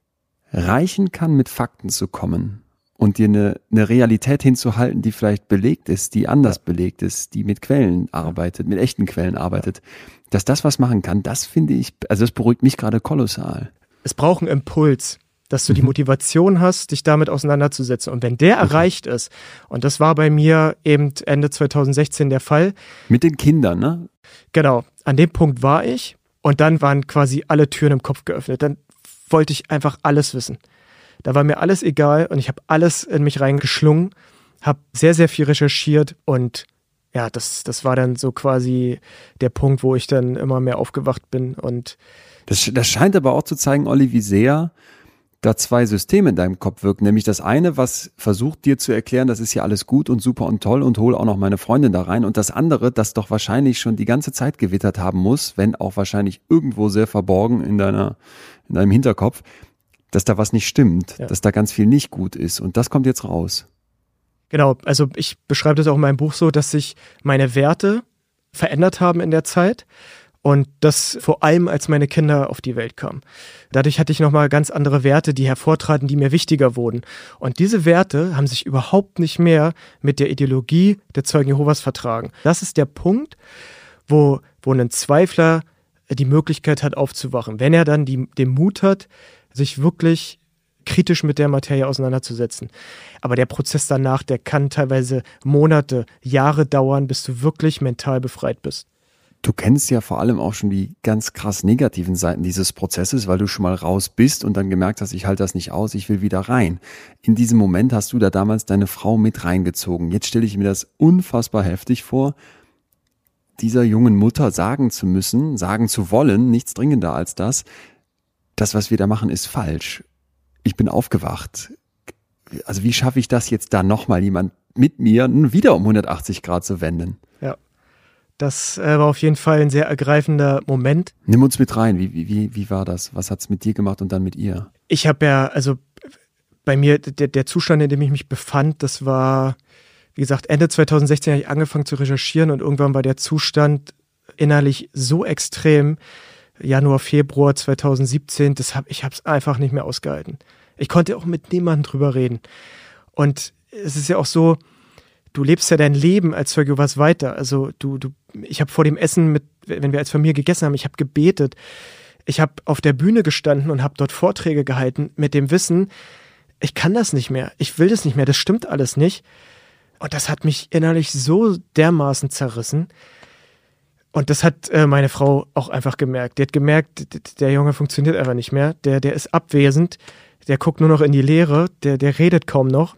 reichen kann, mit Fakten zu kommen und dir eine, eine Realität hinzuhalten, die vielleicht belegt ist, die anders belegt ist, die mit Quellen arbeitet, mit echten Quellen arbeitet. Dass das was machen kann, das finde ich, also das beruhigt mich gerade kolossal. Es braucht einen Impuls, dass du die Motivation hast, dich damit auseinanderzusetzen. Und wenn der erreicht ist, und das war bei mir eben Ende zweitausendsechzehn der Fall. Mit den Kindern, ne? Genau, an dem Punkt war ich und dann waren quasi alle Türen im Kopf geöffnet. Dann wollte ich einfach alles wissen. Da war mir alles egal und ich habe alles in mich reingeschlungen habe sehr, sehr viel recherchiert und ja, das, das war dann so quasi der Punkt, wo ich dann immer mehr aufgewacht bin. Und das, das scheint aber auch zu zeigen, Olli, wie sehr da zwei Systeme in deinem Kopf wirken. Nämlich das eine, was versucht dir zu erklären, das ist ja alles gut und super und toll und hol auch noch meine Freundin da rein. Und das andere, das doch wahrscheinlich schon die ganze Zeit gewittert haben muss, wenn auch wahrscheinlich irgendwo sehr verborgen in deiner, in deinem Hinterkopf, dass da was nicht stimmt, ja. dass da ganz viel nicht gut ist. Und das kommt jetzt raus. Genau, also ich beschreibe das auch in meinem Buch so, dass sich meine Werte verändert haben in der Zeit. Und das vor allem, als meine Kinder auf die Welt kamen. Dadurch hatte ich nochmal ganz andere Werte, die hervortraten, die mir wichtiger wurden. Und diese Werte haben sich überhaupt nicht mehr mit der Ideologie der Zeugen Jehovas vertragen. Das ist der Punkt, wo, wo ein Zweifler die Möglichkeit hat, aufzuwachen. Wenn er dann die, den Mut hat, sich wirklich kritisch mit der Materie auseinanderzusetzen. Aber der Prozess danach, der kann teilweise Monate, Jahre dauern, bis du wirklich mental befreit bist. Du kennst ja vor allem auch schon die ganz krass negativen Seiten dieses Prozesses, weil du schon mal raus bist und dann gemerkt hast, ich halte das nicht aus, ich will wieder rein. In diesem Moment hast du da damals deine Frau mit reingezogen. Jetzt stelle ich mir das unfassbar heftig vor, dieser jungen Mutter sagen zu müssen, sagen zu wollen, nichts dringender als das, das, was wir da machen, ist falsch. Ich bin aufgewacht. Also wie schaffe ich das jetzt da nochmal jemand mit mir wieder um hundertachtzig Grad zu wenden? Ja. Das äh, war auf jeden Fall ein sehr ergreifender Moment. Nimm uns mit rein. Wie, wie, wie war das? Was hat's mit dir gemacht und dann mit ihr? Ich habe ja, also bei mir, der, der Zustand, in dem ich mich befand, das war, wie gesagt, Ende zweitausendsechzehn habe ich angefangen zu recherchieren und irgendwann war der Zustand innerlich so extrem, Januar, Februar zweitausendsiebzehn, das hab, ich habe es einfach nicht mehr ausgehalten. Ich konnte auch mit niemandem drüber reden. Und es ist ja auch so, du lebst ja dein Leben als Zeuge Jehovas weiter. Also du, du, ich habe vor dem Essen, mit, wenn wir als Familie gegessen haben, ich habe gebetet. Ich habe auf der Bühne gestanden und habe dort Vorträge gehalten mit dem Wissen, ich kann das nicht mehr, ich will das nicht mehr, das stimmt alles nicht. Und das hat mich innerlich so dermaßen zerrissen. Und das hat äh, meine Frau auch einfach gemerkt. Die hat gemerkt, der Junge funktioniert einfach nicht mehr, der, der ist abwesend, der guckt nur noch in die Leere, der, der redet kaum noch.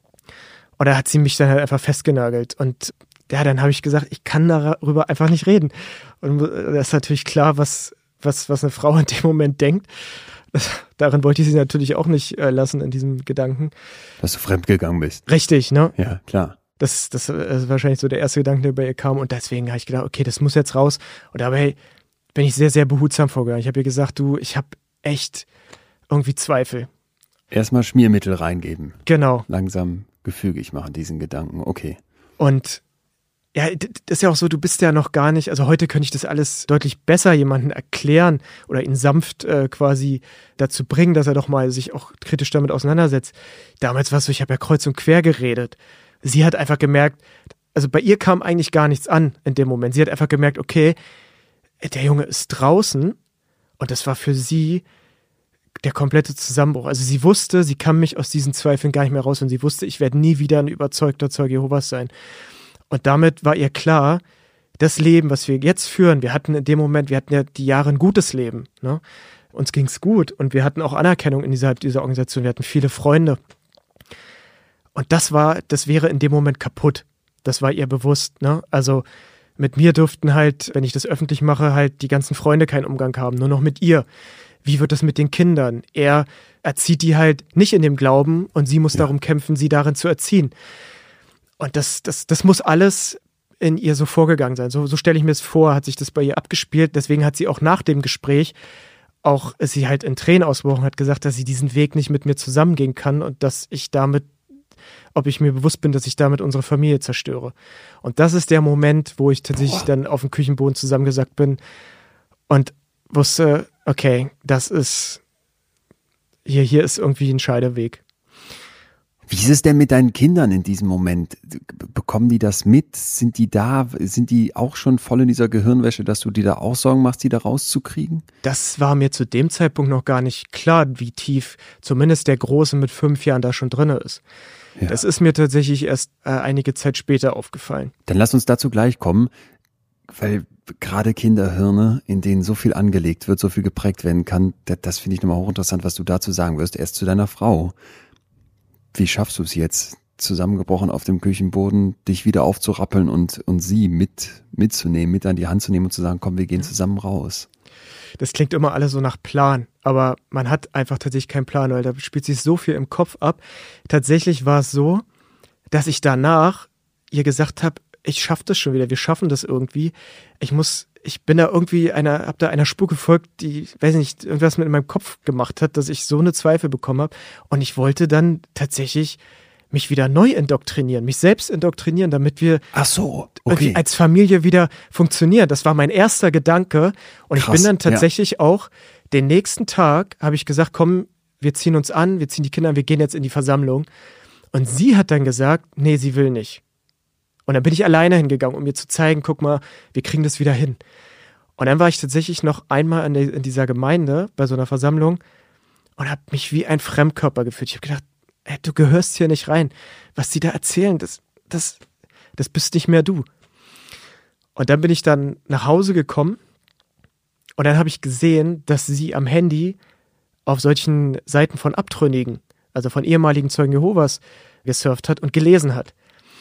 Und da hat sie mich dann halt einfach festgenagelt. Und ja, dann habe ich gesagt, ich kann darüber einfach nicht reden. Und das ist natürlich klar, was, was, was eine Frau in dem Moment denkt. Das, darin wollte ich sie natürlich auch nicht äh, lassen, in diesem Gedanken. Dass du fremdgegangen bist. Richtig, ne? Ja, klar. Das, das ist wahrscheinlich so der erste Gedanke, der bei ihr kam. Und deswegen habe ich gedacht, okay, das muss jetzt raus. Und dabei bin ich sehr, sehr behutsam vorgegangen. Ich habe ihr gesagt, du, ich habe echt irgendwie Zweifel. Erstmal Schmiermittel reingeben. Genau. Langsam gefügig machen, diesen Gedanken. Okay. Und ja, das ist ja auch so, du bist ja noch gar nicht, also heute könnte ich das alles deutlich besser jemandem erklären oder ihn sanft äh, quasi dazu bringen, dass er doch mal sich auch kritisch damit auseinandersetzt. Damals war es so, ich habe ja kreuz und quer geredet. Sie hat einfach gemerkt, also bei ihr kam eigentlich gar nichts an in dem Moment. Sie hat einfach gemerkt, okay, der Junge ist draußen und das war für sie der komplette Zusammenbruch. Also sie wusste, sie kann mich aus diesen Zweifeln gar nicht mehr raus und sie wusste, ich werde nie wieder ein überzeugter Zeuge Jehovas sein. Und damit war ihr klar, das Leben, was wir jetzt führen, wir hatten in dem Moment, wir hatten ja die Jahre ein gutes Leben. Ne? Uns ging's gut und wir hatten auch Anerkennung in dieser, dieser Organisation, wir hatten viele Freunde. Und das war, das wäre in dem Moment kaputt. Das war ihr bewusst. Ne? Also mit mir durften halt, wenn ich das öffentlich mache, halt die ganzen Freunde keinen Umgang haben, nur noch mit ihr. Wie wird das mit den Kindern? Er erzieht die halt nicht in dem Glauben und sie muss ja. darum kämpfen, sie darin zu erziehen. Und das, das, das muss alles in ihr so vorgegangen sein. So, so stelle ich mir es vor, hat sich das bei ihr abgespielt. Deswegen hat sie auch nach dem Gespräch auch, ist sie halt in Tränen ausgebrochen, hat gesagt, dass sie diesen Weg nicht mit mir zusammengehen kann und dass ich damit, ob ich mir bewusst bin, dass ich damit unsere Familie zerstöre. Und das ist der Moment, wo ich tatsächlich Boah. dann auf dem Küchenboden zusammengesackt bin und wusste, okay, das ist, hier, hier ist irgendwie ein Scheideweg. Wie ist es denn mit deinen Kindern in diesem Moment? Bekommen die das mit? Sind die da? Sind die auch schon voll in dieser Gehirnwäsche, dass du dir da auch Sorgen machst, die da rauszukriegen? Das war mir zu dem Zeitpunkt noch gar nicht klar, wie tief zumindest der Große mit fünf Jahren da schon drin ist. Ja. Das ist mir tatsächlich erst äh, einige Zeit später aufgefallen. Dann lass uns dazu gleich kommen, weil gerade Kinderhirne, in denen so viel angelegt wird, so viel geprägt werden kann, das, das finde ich nochmal hochinteressant, was du dazu sagen wirst. Erst zu deiner Frau. Wie schaffst du es jetzt, zusammengebrochen auf dem Küchenboden, dich wieder aufzurappeln und, und sie mit, mitzunehmen, mit an die Hand zu nehmen und zu sagen, komm, wir gehen zusammen raus. Das klingt immer alles so nach Plan, aber man hat einfach tatsächlich keinen Plan, weil da spielt sich so viel im Kopf ab. Tatsächlich war es so, dass ich danach ihr gesagt habe, ich schaffe das schon wieder, wir schaffen das irgendwie. Ich muss, ich bin da irgendwie einer, hab da einer Spur gefolgt, die, weiß nicht, irgendwas mit in meinem Kopf gemacht hat, dass ich so eine Zweifel bekommen habe. Und ich wollte dann tatsächlich mich wieder neu indoktrinieren, mich selbst indoktrinieren, damit wir Ach so, okay. als Familie wieder funktionieren. Das war mein erster Gedanke. Und Krass, ich bin dann tatsächlich ja. auch den nächsten Tag, habe ich gesagt, komm, wir ziehen uns an, wir ziehen die Kinder an, wir gehen jetzt in die Versammlung. Und sie hat dann gesagt, nee, sie will nicht. Und dann bin ich alleine hingegangen, um mir zu zeigen, guck mal, wir kriegen das wieder hin. Und dann war ich tatsächlich noch einmal in, der, in dieser Gemeinde, bei so einer Versammlung und habe mich wie ein Fremdkörper gefühlt. Ich habe gedacht, ey, du gehörst hier nicht rein. Was die da erzählen, das, das, das bist nicht mehr du. Und dann bin ich dann nach Hause gekommen und dann habe ich gesehen, dass sie am Handy auf solchen Seiten von Abtrünnigen, also von ehemaligen Zeugen Jehovas, gesurft hat und gelesen hat.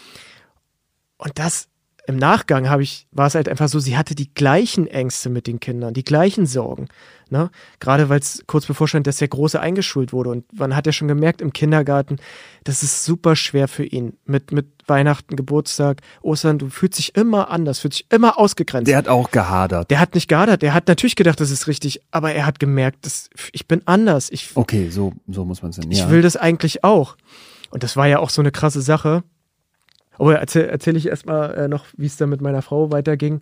Und das im Nachgang habe ich, war es halt einfach so, sie hatte die gleichen Ängste mit den Kindern, die gleichen Sorgen. Ne? Gerade weil es kurz bevorstand, dass der Große eingeschult wurde. Und man hat ja schon gemerkt im Kindergarten, das ist super schwer für ihn. Mit, mit Weihnachten, Geburtstag, Ostern, du fühlst dich immer anders, fühlst dich immer ausgegrenzt. Der hat auch gehadert. Der hat nicht gehadert, der hat natürlich gedacht, das ist richtig, aber er hat gemerkt, dass, ich bin anders. Ich, okay, so, so muss man es nennen. Ich ja. will das eigentlich auch. Und das war ja auch so eine krasse Sache. Aber erzähle erzähl ich erstmal äh, noch, wie es dann mit meiner Frau weiterging.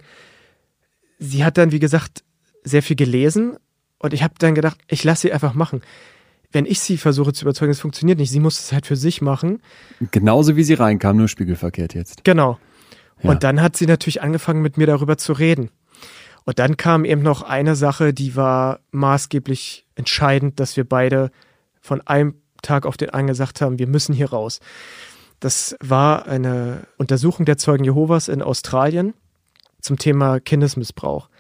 Sie hat dann, wie gesagt, sehr viel gelesen und ich habe dann gedacht, ich lasse sie einfach machen. Wenn ich sie versuche zu überzeugen, es funktioniert nicht. Sie muss es halt für sich machen. Genauso wie sie reinkam, nur spiegelverkehrt jetzt. Genau. Ja. Und dann hat sie natürlich angefangen, mit mir darüber zu reden. Und dann kam eben noch eine Sache, die war maßgeblich entscheidend, dass wir beide von einem Tag auf den anderen gesagt haben, wir müssen hier raus. Das war eine Untersuchung der Zeugen Jehovas in Australien zum Thema Kindesmissbrauch.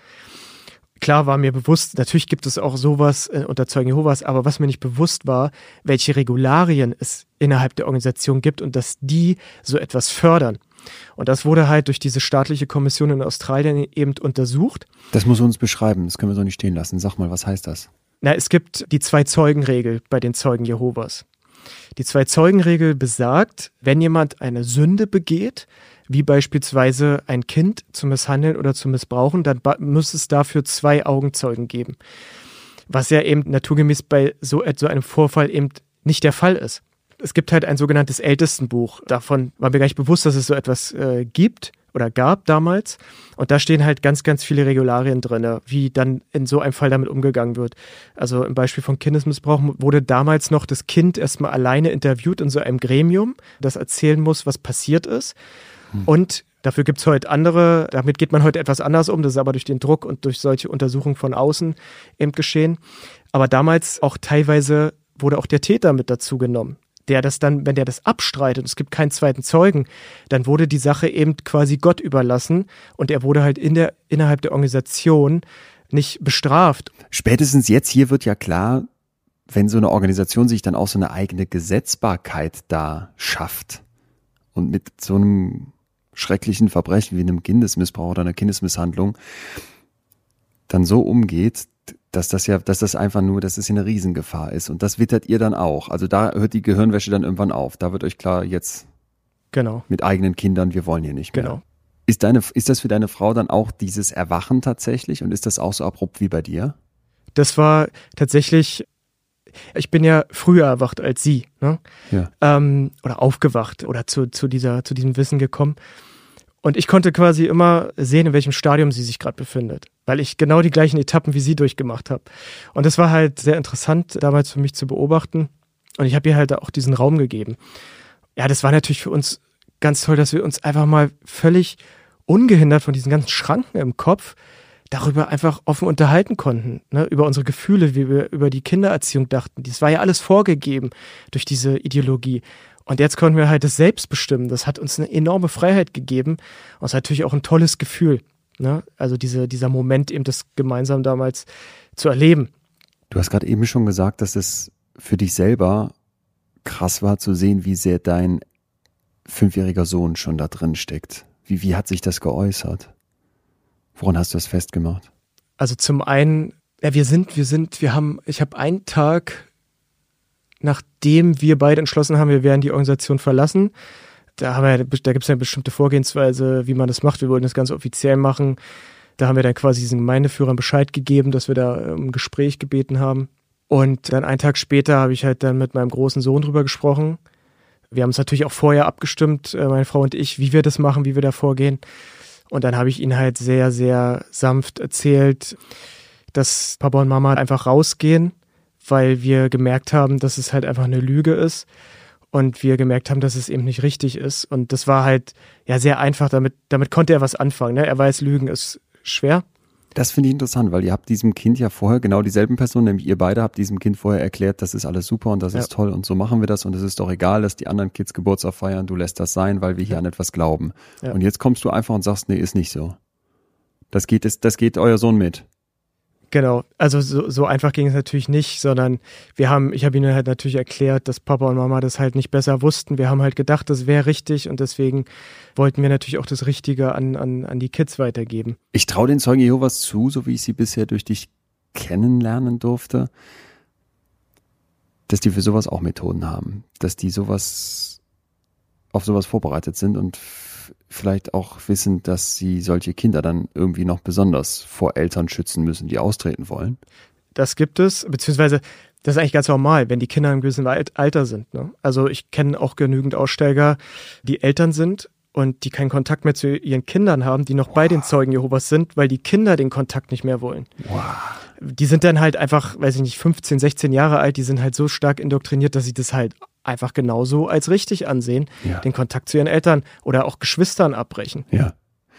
Klar war mir bewusst, natürlich gibt es auch sowas unter Zeugen Jehovas, aber was mir nicht bewusst war, welche Regularien es innerhalb der Organisation gibt und dass die so etwas fördern. Und das wurde halt durch diese staatliche Kommission in Australien eben untersucht. Das muss uns beschreiben, das können wir so nicht stehen lassen. Sag mal, was heißt das? Na, es gibt die Zwei-Zeugen-Regel bei den Zeugen Jehovas. Die Zwei-Zeugen-Regel besagt, wenn jemand eine Sünde begeht, wie beispielsweise ein Kind zu misshandeln oder zu missbrauchen, dann muss es dafür zwei Augenzeugen geben. Was ja eben naturgemäß bei so, so einem Vorfall eben nicht der Fall ist. Es gibt halt ein sogenanntes Ältestenbuch. Davon war mir gar nicht bewusst, dass es so etwas äh, gibt oder gab damals. Und da stehen halt ganz, ganz viele Regularien drin, wie dann in so einem Fall damit umgegangen wird. Also im Beispiel von Kindesmissbrauch wurde damals noch das Kind erstmal alleine interviewt in so einem Gremium, das erzählen muss, was passiert ist. Hm. Und dafür gibt es heute andere, damit geht man heute etwas anders um, das ist aber durch den Druck und durch solche Untersuchungen von außen eben geschehen. Aber damals auch teilweise wurde auch der Täter mit dazu genommen. Der das dann, wenn der das abstreitet, es gibt keinen zweiten Zeugen, dann wurde die Sache eben quasi Gott überlassen und er wurde halt in der, innerhalb der Organisation nicht bestraft. Spätestens jetzt hier wird ja klar, wenn so eine Organisation sich dann auch so eine eigene Gesetzbarkeit da schafft und mit so einem schrecklichen Verbrechen wie einem Kindesmissbrauch oder einer Kindesmisshandlung dann so umgeht, dass das ja, dass das einfach nur, dass es das eine Riesengefahr ist. Und das wittert ihr dann auch. Also da hört die Gehirnwäsche dann irgendwann auf. Da wird euch klar, jetzt genau. Mit eigenen Kindern, wir wollen hier nicht mehr. Genau. Ist deine, ist das für deine Frau dann auch dieses Erwachen tatsächlich? Und ist das auch so abrupt wie bei dir? Das war tatsächlich, ich bin ja früher erwacht als sie, ne? Ja. Ähm, oder aufgewacht oder zu, zu dieser, zu diesem Wissen gekommen. Und ich konnte quasi immer sehen, in welchem Stadium sie sich gerade befindet, weil ich genau die gleichen Etappen wie sie durchgemacht habe. Und das war halt sehr interessant, damals für mich zu beobachten. Und ich habe ihr halt auch diesen Raum gegeben. Ja, das war natürlich für uns ganz toll, dass wir uns einfach mal völlig ungehindert von diesen ganzen Schranken im Kopf darüber einfach offen unterhalten konnten, ne? Über unsere Gefühle, wie wir über die Kindererziehung dachten. Das war ja alles vorgegeben durch diese Ideologie. Und jetzt konnten wir halt das selbst bestimmen. Das hat uns eine enorme Freiheit gegeben. Und es ist natürlich auch ein tolles Gefühl, ne? Also diese, dieser Moment, eben das gemeinsam damals zu erleben. Du hast gerade eben schon gesagt, dass es für dich selber krass war zu sehen, wie sehr dein fünfjähriger Sohn schon da drin steckt. Wie, wie hat sich das geäußert? Woran hast du das festgemacht? Also zum einen, ja, wir sind, wir sind, wir haben, ich habe einen Tag, nachdem wir beide entschlossen haben, wir werden die Organisation verlassen, da haben wir, da gibt es ja eine bestimmte Vorgehensweise, wie man das macht. Wir wollten das Ganze offiziell machen. Da haben wir dann quasi diesen Gemeindeführern Bescheid gegeben, dass wir da um ein Gespräch gebeten haben. Und dann einen Tag später habe ich halt dann mit meinem großen Sohn drüber gesprochen. Wir haben uns natürlich auch vorher abgestimmt, meine Frau und ich, wie wir das machen, wie wir da vorgehen. Und dann habe ich ihnen halt sehr, sehr sanft erzählt, dass Papa und Mama einfach rausgehen, weil wir gemerkt haben, dass es halt einfach eine Lüge ist. Und wir gemerkt haben, dass es eben nicht richtig ist. Und das war halt ja sehr einfach, damit, damit konnte er was anfangen. Ne? Er weiß, Lügen ist schwer. Das finde ich interessant, weil ihr habt diesem Kind ja vorher, genau dieselben Personen, nämlich ihr beide habt diesem Kind vorher erklärt, das ist alles super und das ja. ist toll und so machen wir das und es ist doch egal, dass die anderen Kids Geburtstag feiern, du lässt das sein, weil wir hier ja. an etwas glauben. Ja. Und jetzt kommst du einfach und sagst, nee, ist nicht so. Das geht, das geht euer Sohn mit. Genau, also so, so einfach ging es natürlich nicht, sondern wir haben, ich habe ihnen halt natürlich erklärt, dass Papa und Mama das halt nicht besser wussten. Wir haben halt gedacht, das wäre richtig und deswegen wollten wir natürlich auch das Richtige an, an, an die Kids weitergeben. Ich traue den Zeugen Jehovas zu, so wie ich sie bisher durch dich kennenlernen durfte, dass die für sowas auch Methoden haben, dass die sowas auf sowas vorbereitet sind und f- vielleicht auch wissen, dass sie solche Kinder dann irgendwie noch besonders vor Eltern schützen müssen, die austreten wollen. Das gibt es, beziehungsweise das ist eigentlich ganz normal, wenn die Kinder in einem gewissen Alter sind. Ne? Also ich kenne auch genügend Aussteiger, die Eltern sind und die keinen Kontakt mehr zu ihren Kindern haben, die noch wow. bei den Zeugen Jehovas sind, weil die Kinder den Kontakt nicht mehr wollen. Wow. Die sind dann halt einfach, weiß ich nicht, fünfzehn, sechzehn Jahre alt, die sind halt so stark indoktriniert, dass sie das halt einfach genauso als richtig ansehen, ja. den Kontakt zu ihren Eltern oder auch Geschwistern abbrechen. Ja.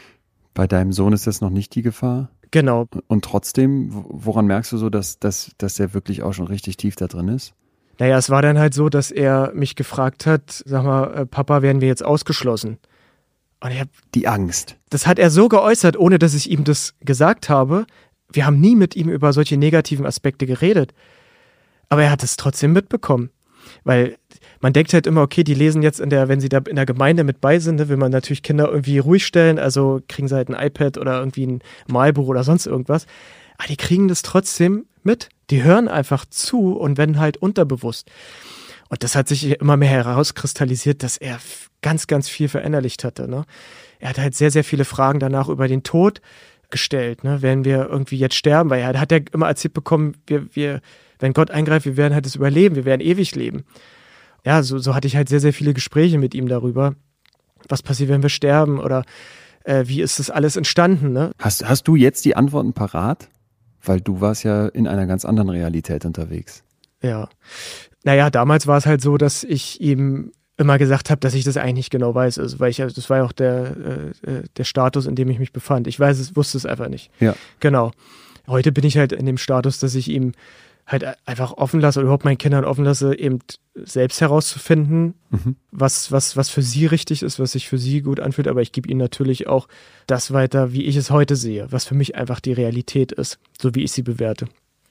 Bei deinem Sohn ist das noch nicht die Gefahr? Genau. Und trotzdem, woran merkst du so, dass, dass, dass der wirklich auch schon richtig tief da drin ist? Naja, es war dann halt so, dass er mich gefragt hat, sag mal, Papa, werden wir jetzt ausgeschlossen? Und ich hab, die Angst. Das hat er so geäußert, ohne dass ich ihm das gesagt habe. Wir haben nie mit ihm über solche negativen Aspekte geredet. Aber er hat es trotzdem mitbekommen. Weil man denkt halt immer, okay, die lesen jetzt in der, wenn sie da in der Gemeinde mit bei sind, will man natürlich Kinder irgendwie ruhig stellen, also kriegen sie halt ein iPad oder irgendwie ein Malbuch oder sonst irgendwas. Aber die kriegen das trotzdem mit. Die hören einfach zu und werden halt unterbewusst. Und das hat sich immer mehr herauskristallisiert, dass er ganz, ganz viel verinnerlicht hatte. Ne? Er hat halt sehr, sehr viele Fragen danach über den Tod gestellt. Ne? Werden wir irgendwie jetzt sterben? Weil er hat ja immer erzählt bekommen, wir, wir, wenn Gott eingreift, wir werden halt das überleben, wir werden ewig leben. Ja, so, so hatte ich halt sehr, sehr viele Gespräche mit ihm darüber, was passiert, wenn wir sterben oder äh, wie ist das alles entstanden. Ne? Hast, hast du jetzt die Antworten parat? Weil du warst ja in einer ganz anderen Realität unterwegs. Ja, naja, damals war es halt so, dass ich ihm immer gesagt habe, dass ich das eigentlich nicht genau weiß, also, weil ich, das war ja auch der, äh, der Status, in dem ich mich befand. Ich weiß es, wusste es einfach nicht. Ja. Genau. Heute bin ich halt in dem Status, dass ich ihm halt einfach offen lasse oder überhaupt meinen Kindern offen lasse, eben selbst herauszufinden, mhm. was, was, was für sie richtig ist, was sich für sie gut anfühlt. Aber ich gebe ihnen natürlich auch das weiter, wie ich es heute sehe, was für mich einfach die Realität ist, so wie ich sie bewerte.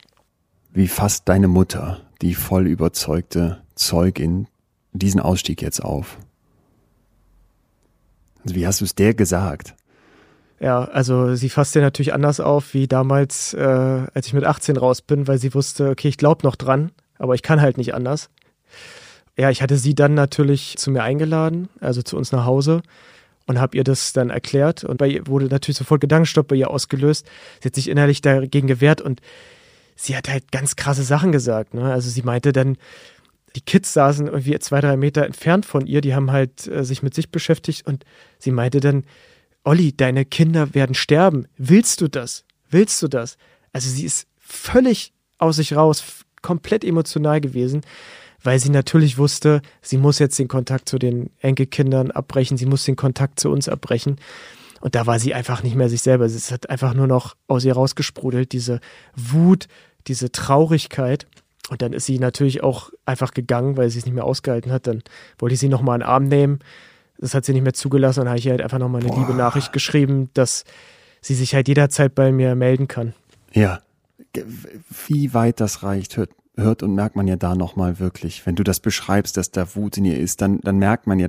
Wie fasst deine Mutter, die voll überzeugte Zeugin, diesen Ausstieg jetzt auf? Also wie hast du es der gesagt? Ja, also sie fasst den natürlich anders auf wie damals, äh, als ich mit achtzehn raus bin, weil sie wusste, okay, ich glaube noch dran, aber ich kann halt nicht anders. Ja, ich hatte sie dann natürlich zu mir eingeladen, also zu uns nach Hause und habe ihr das dann erklärt und bei ihr wurde natürlich sofort Gedankenstopp bei ihr ausgelöst. Sie hat sich innerlich dagegen gewehrt und sie hat halt ganz krasse Sachen gesagt. Ne? Also sie meinte dann, die Kids saßen irgendwie zwei, drei Meter entfernt von ihr, die haben halt äh, sich mit sich beschäftigt und sie meinte dann, Olli, deine Kinder werden sterben. Willst du das? Willst du das? Also sie ist völlig aus sich raus, f- komplett emotional gewesen, weil sie natürlich wusste, sie muss jetzt den Kontakt zu den Enkelkindern abbrechen, sie muss den Kontakt zu uns abbrechen. Und da war sie einfach nicht mehr sich selber. Es hat einfach nur noch aus ihr rausgesprudelt, diese Wut, diese Traurigkeit. Und dann ist sie natürlich auch einfach gegangen, weil sie es nicht mehr ausgehalten hat. Dann wollte ich sie nochmal in den Arm nehmen. Das hat sie nicht mehr zugelassen. Dann habe ich ihr halt einfach nochmal eine Boah. liebe Nachricht geschrieben, dass sie sich halt jederzeit bei mir melden kann. Ja, wie weit das reicht, hört, hört und merkt man ja da nochmal wirklich. Wenn du das beschreibst, dass da Wut in ihr ist, dann, dann merkt man ja, dass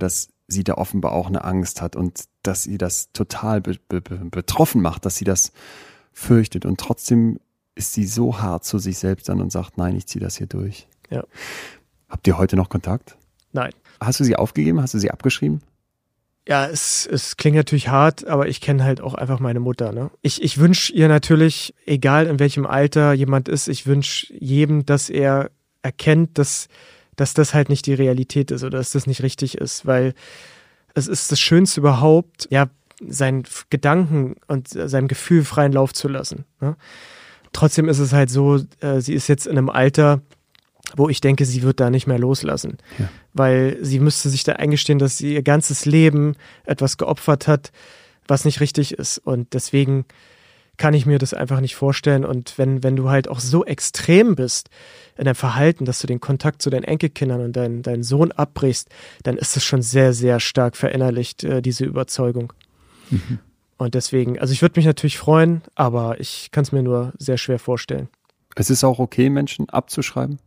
sie da offenbar auch eine Angst hat und dass sie das total be- be- betroffen macht, dass sie das fürchtet. Und trotzdem ist sie so hart zu sich selbst dann und sagt, nein, ich ziehe das hier durch. Ja. Habt ihr heute noch Kontakt? Nein. Hast du sie aufgegeben? Hast du sie abgeschrieben? Ja, es, es klingt natürlich hart, aber ich kenne halt auch einfach meine Mutter. Ne? Ich, ich wünsche ihr natürlich, egal in welchem Alter jemand ist, ich wünsche jedem, dass er erkennt, dass, dass das halt nicht die Realität ist oder dass das nicht richtig ist, weil es ist das Schönste überhaupt, ja, seinen Gedanken und seinem Gefühl freien Lauf zu lassen. Ne? Trotzdem ist es halt so, äh, sie ist jetzt in einem Alter, wo ich denke, sie wird da nicht mehr loslassen. Ja. Weil sie müsste sich da eingestehen, dass sie ihr ganzes Leben etwas geopfert hat, was nicht richtig ist. Und deswegen kann ich mir das einfach nicht vorstellen. Und wenn, wenn du halt auch so extrem bist in deinem Verhalten, dass du den Kontakt zu deinen Enkelkindern und dein, deinen Sohn abbrichst, dann ist es schon sehr, sehr stark verinnerlicht, äh, diese Überzeugung. Mhm. Und deswegen, also ich würde mich natürlich freuen, aber ich kann es mir nur sehr schwer vorstellen. Es ist auch okay, Menschen abzuschreiben?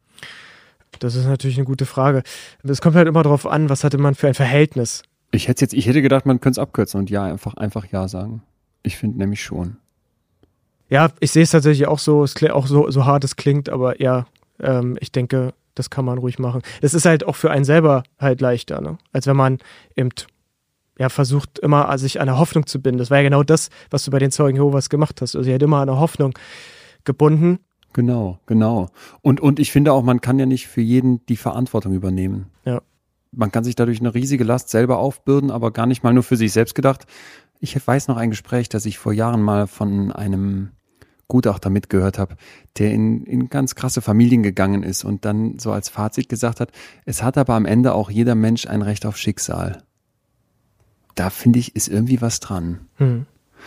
Das ist natürlich eine gute Frage. Es kommt halt immer darauf an, was hatte man für ein Verhältnis. Ich hätte jetzt, ich hätte gedacht, man könnte es abkürzen und ja, einfach, einfach ja sagen. Ich finde nämlich schon. Ja, ich sehe es tatsächlich auch so, es klingt auch so, so hart es klingt, aber ja, ähm, ich denke, das kann man ruhig machen. Das ist halt auch für einen selber halt leichter, ne? Als wenn man eben ja, versucht immer sich an eine Hoffnung zu binden. Das war ja genau das, was du bei den Zeugen Jehovas gemacht hast. Also sie hat immer an eine Hoffnung gebunden. Genau, genau. Und, und ich finde auch, man kann ja nicht für jeden die Verantwortung übernehmen. Ja. Man kann sich dadurch eine riesige Last selber aufbürden, aber gar nicht mal nur für sich selbst gedacht. Ich weiß noch ein Gespräch, das ich vor Jahren mal von einem Gutachter mitgehört habe, der in, in ganz krasse Familien gegangen ist und dann so als Fazit gesagt hat, es hat aber am Ende auch jeder Mensch ein Recht auf Schicksal. Da finde ich, ist irgendwie was dran. Hm.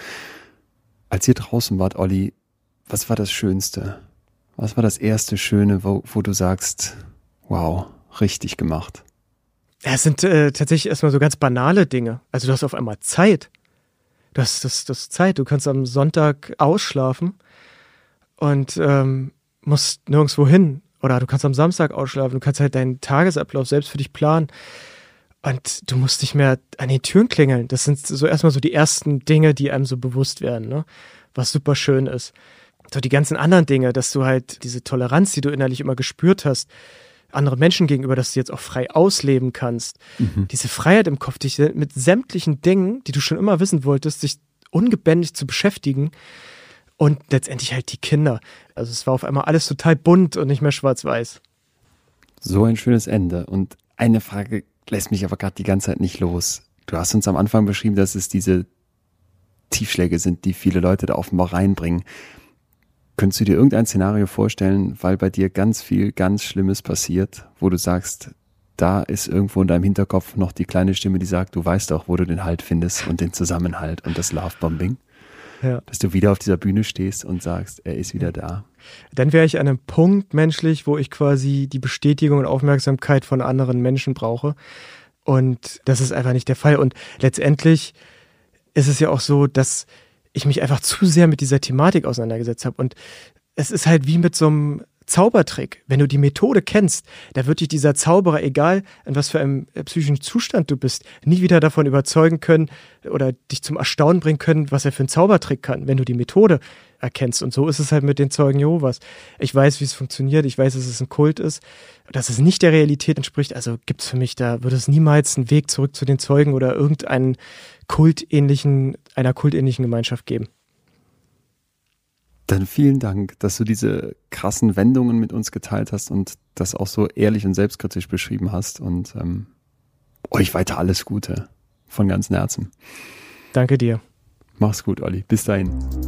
Als ihr draußen wart, Olli, was war das Schönste? Was war das erste Schöne, wo, wo du sagst, wow, richtig gemacht? Ja, es sind äh, tatsächlich erstmal so ganz banale Dinge. Also du hast auf einmal Zeit. Du hast das, das Zeit. Du kannst am Sonntag ausschlafen und ähm, musst nirgendwo hin. Oder du kannst am Samstag ausschlafen. Du kannst halt deinen Tagesablauf selbst für dich planen. Und du musst nicht mehr an den Türen klingeln. Das sind so erstmal so die ersten Dinge, die einem so bewusst werden, ne? Was super schön ist. So die ganzen anderen Dinge, dass du halt diese Toleranz, die du innerlich immer gespürt hast, anderen Menschen gegenüber, dass du jetzt auch frei ausleben kannst. Mhm. Diese Freiheit im Kopf, dich mit sämtlichen Dingen, die du schon immer wissen wolltest, sich ungebändigt zu beschäftigen und letztendlich halt die Kinder. Also es war auf einmal alles total bunt und nicht mehr schwarz-weiß. So ein schönes Ende. Und eine Frage lässt mich aber gerade die ganze Zeit nicht los. Du hast uns am Anfang beschrieben, dass es diese Tiefschläge sind, die viele Leute da offenbar reinbringen. Könntest du dir irgendein Szenario vorstellen, weil bei dir ganz viel ganz Schlimmes passiert, wo du sagst, da ist irgendwo in deinem Hinterkopf noch die kleine Stimme, die sagt, du weißt doch, wo du den Halt findest und den Zusammenhalt und das Lovebombing? Ja. Dass du wieder auf dieser Bühne stehst und sagst, er ist wieder da. Dann wäre ich an einem Punkt menschlich, wo ich quasi die Bestätigung und Aufmerksamkeit von anderen Menschen brauche. Und das ist einfach nicht der Fall. Und letztendlich ist es ja auch so, dass ich mich einfach zu sehr mit dieser Thematik auseinandergesetzt habe. Und es ist halt wie mit so einem Zaubertrick. Wenn du die Methode kennst, da wird dich dieser Zauberer, egal in was für einem psychischen Zustand du bist, nie wieder davon überzeugen können oder dich zum Erstaunen bringen können, was er für einen Zaubertrick kann, wenn du die Methode erkennst. Und so ist es halt mit den Zeugen Jehovas. Ich weiß, wie es funktioniert. Ich weiß, dass es ein Kult ist, dass es nicht der Realität entspricht. Also gibt es für mich, da wird es niemals einen Weg zurück zu den Zeugen oder irgendeinen kultähnlichen, einer kultähnlichen Gemeinschaft geben. Dann vielen Dank, dass du diese krassen Wendungen mit uns geteilt hast und das auch so ehrlich und selbstkritisch beschrieben hast. Und ähm, euch weiter alles Gute von ganzem Herzen. Danke dir. Mach's gut, Olli. Bis dahin.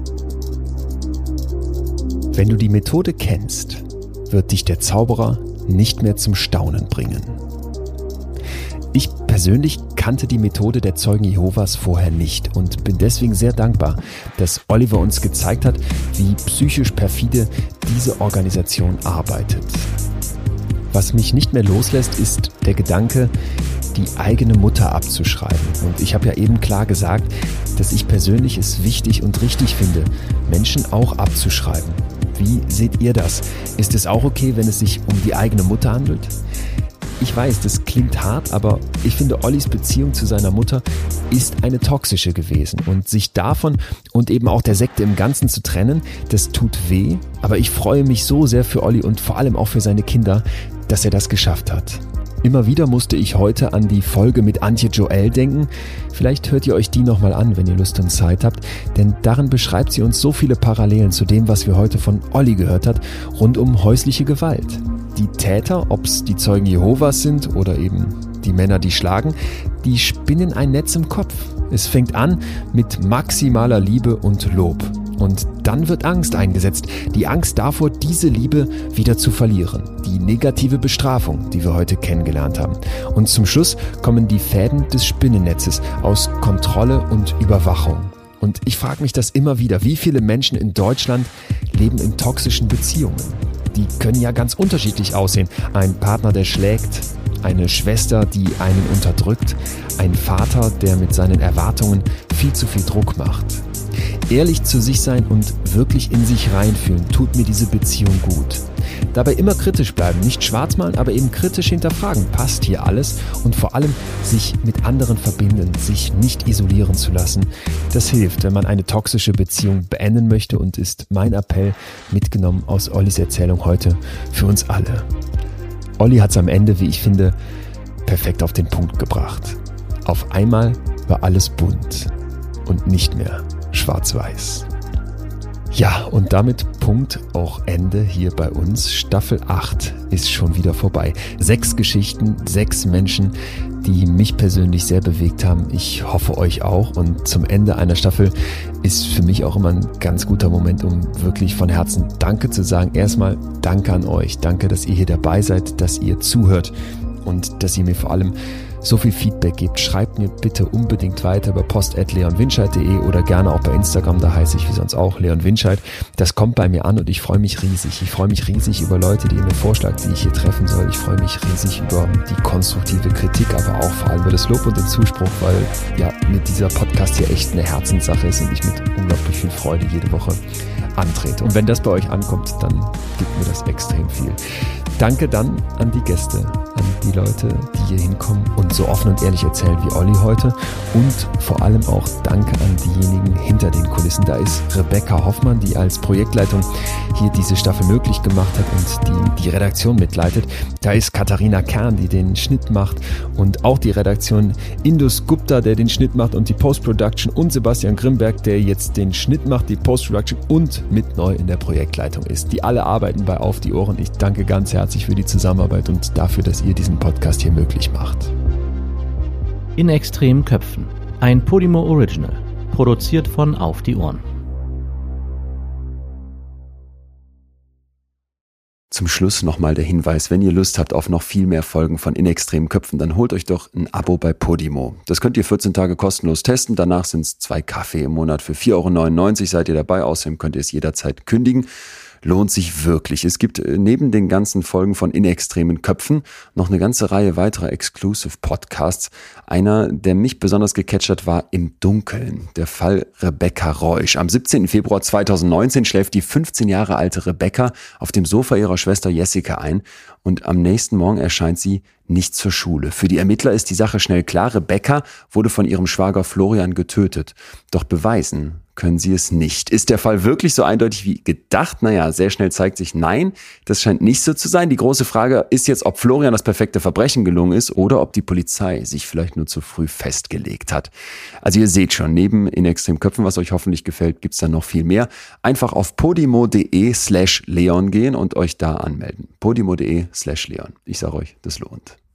Wenn du die Methode kennst, wird dich der Zauberer nicht mehr zum Staunen bringen. Ich persönlich kannte die Methode der Zeugen Jehovas vorher nicht und bin deswegen sehr dankbar, dass Oliver uns gezeigt hat, wie psychisch perfide diese Organisation arbeitet. Was mich nicht mehr loslässt, ist der Gedanke, die eigene Mutter abzuschreiben. Und ich habe ja eben klar gesagt, dass ich persönlich es wichtig und richtig finde, Menschen auch abzuschreiben. Wie seht ihr das? Ist es auch okay, wenn es sich um die eigene Mutter handelt? Ich weiß, das klingt hart, aber ich finde, Ollis Beziehung zu seiner Mutter ist eine toxische gewesen. Und sich davon und eben auch der Sekte im Ganzen zu trennen, das tut weh. Aber ich freue mich so sehr für Olli und vor allem auch für seine Kinder, dass er das geschafft hat. Immer wieder musste ich heute an die Folge mit Antje Joel denken. Vielleicht hört ihr euch die nochmal an, wenn ihr Lust und Zeit habt, denn darin beschreibt sie uns so viele Parallelen zu dem, was wir heute von Olli gehört hat, rund um häusliche Gewalt. Die Täter, ob es die Zeugen Jehovas sind oder eben die Männer, die schlagen, die spinnen ein Netz im Kopf. Es fängt an mit maximaler Liebe und Lob. Und dann wird Angst eingesetzt. Die Angst davor, diese Liebe wieder zu verlieren. Die negative Bestrafung, die wir heute kennengelernt haben. Und zum Schluss kommen die Fäden des Spinnennetzes aus Kontrolle und Überwachung. Und ich frage mich das immer wieder, wie viele Menschen in Deutschland leben in toxischen Beziehungen? Die können ja ganz unterschiedlich aussehen. Ein Partner, der schlägt, eine Schwester, die einen unterdrückt, ein Vater, der mit seinen Erwartungen viel zu viel Druck macht. Ehrlich zu sich sein und wirklich in sich reinfühlen, tut mir diese Beziehung gut. Dabei immer kritisch bleiben, nicht schwarz malen, aber eben kritisch hinterfragen. Passt hier alles? Und vor allem sich mit anderen verbinden, sich nicht isolieren zu lassen. Das hilft, wenn man eine toxische Beziehung beenden möchte und ist mein Appell, mitgenommen aus Ollis Erzählung heute, für uns alle. Olli hat es am Ende, wie ich finde, perfekt auf den Punkt gebracht. Auf einmal war alles bunt und nicht mehr schwarz-weiß. Ja, und damit Punkt auch Ende hier bei uns. Staffel acht ist schon wieder vorbei. Sechs Geschichten, sechs Menschen, die mich persönlich sehr bewegt haben. Ich hoffe euch auch. Und zum Ende einer Staffel ist für mich auch immer ein ganz guter Moment, um wirklich von Herzen Danke zu sagen. Erstmal Danke an euch. Danke, dass ihr hier dabei seid, dass ihr zuhört und dass ihr mir vor allem so viel Feedback gebt. Schreibt mir bitte unbedingt weiter über post at leon winscheid punkt de oder gerne auch bei Instagram, da heiße ich wie sonst auch Leon Winscheid. Das kommt bei mir an und ich freue mich riesig. Ich freue mich riesig über Leute, die ihr mir vorschlagen, die ich hier treffen soll. Ich freue mich riesig über die konstruktive Kritik, aber auch vor allem über das Lob und den Zuspruch, weil ja mit dieser Podcast hier echt eine Herzenssache ist und ich mit unglaublich viel Freude jede Woche antrete. Und wenn das bei euch ankommt, dann gibt mir das extrem viel. Danke dann an die Gäste, an die Leute, die hier hinkommen und so offen und ehrlich erzählen wie Olli heute. Und vor allem auch danke an diejenigen hinter den Kulissen. Da ist Rebecca Hoffmann, die als Projektleitung hier diese Staffel möglich gemacht hat und die die Redaktion mitleitet. Da ist Katharina Kern, die den Schnitt macht und auch die Redaktion Indus Gupta, der den Schnitt macht und die Post-Production und Sebastian Grimberg, der jetzt den Schnitt macht, die Post-Production und mit neu in der Projektleitung ist. Die alle arbeiten bei Auf die Ohren. Ich danke ganz herzlich für die Zusammenarbeit und dafür, dass ihr diesen Podcast hier möglich macht. In extremen Köpfen. Ein Podimo Original. Produziert von Auf die Ohren. Zum Schluss nochmal der Hinweis, wenn ihr Lust habt auf noch viel mehr Folgen von In extremen Köpfen, dann holt euch doch ein Abo bei Podimo. Das könnt ihr vierzehn Tage kostenlos testen, danach sind es zwei Kaffee im Monat für vier Euro neunundneunzig, seid ihr dabei, außerdem könnt ihr es jederzeit kündigen. Lohnt sich wirklich. Es gibt neben den ganzen Folgen von In extremen Köpfen noch eine ganze Reihe weiterer Exclusive Podcasts. Einer, der mich besonders gecatcht hat, war Im Dunkeln. Der Fall Rebecca Reusch. Am siebzehnten Februar zweitausendneunzehn schläft die fünfzehn Jahre alte Rebecca auf dem Sofa ihrer Schwester Jessica ein und am nächsten Morgen erscheint sie nicht zur Schule. Für die Ermittler ist die Sache schnell klar. Rebecca wurde von ihrem Schwager Florian getötet. Doch beweisen können sie es nicht. Ist der Fall wirklich so eindeutig wie gedacht? Naja, sehr schnell zeigt sich, nein, das scheint nicht so zu sein. Die große Frage ist jetzt, ob Florian das perfekte Verbrechen gelungen ist oder ob die Polizei sich vielleicht nur zu früh festgelegt hat. Also ihr seht schon, neben In extremen Köpfen, was euch hoffentlich gefällt, gibt's dann noch viel mehr. Einfach auf podimo.de slash Leon gehen und euch da anmelden. podimo.de slash Leon. Ich sage euch, das lohnt.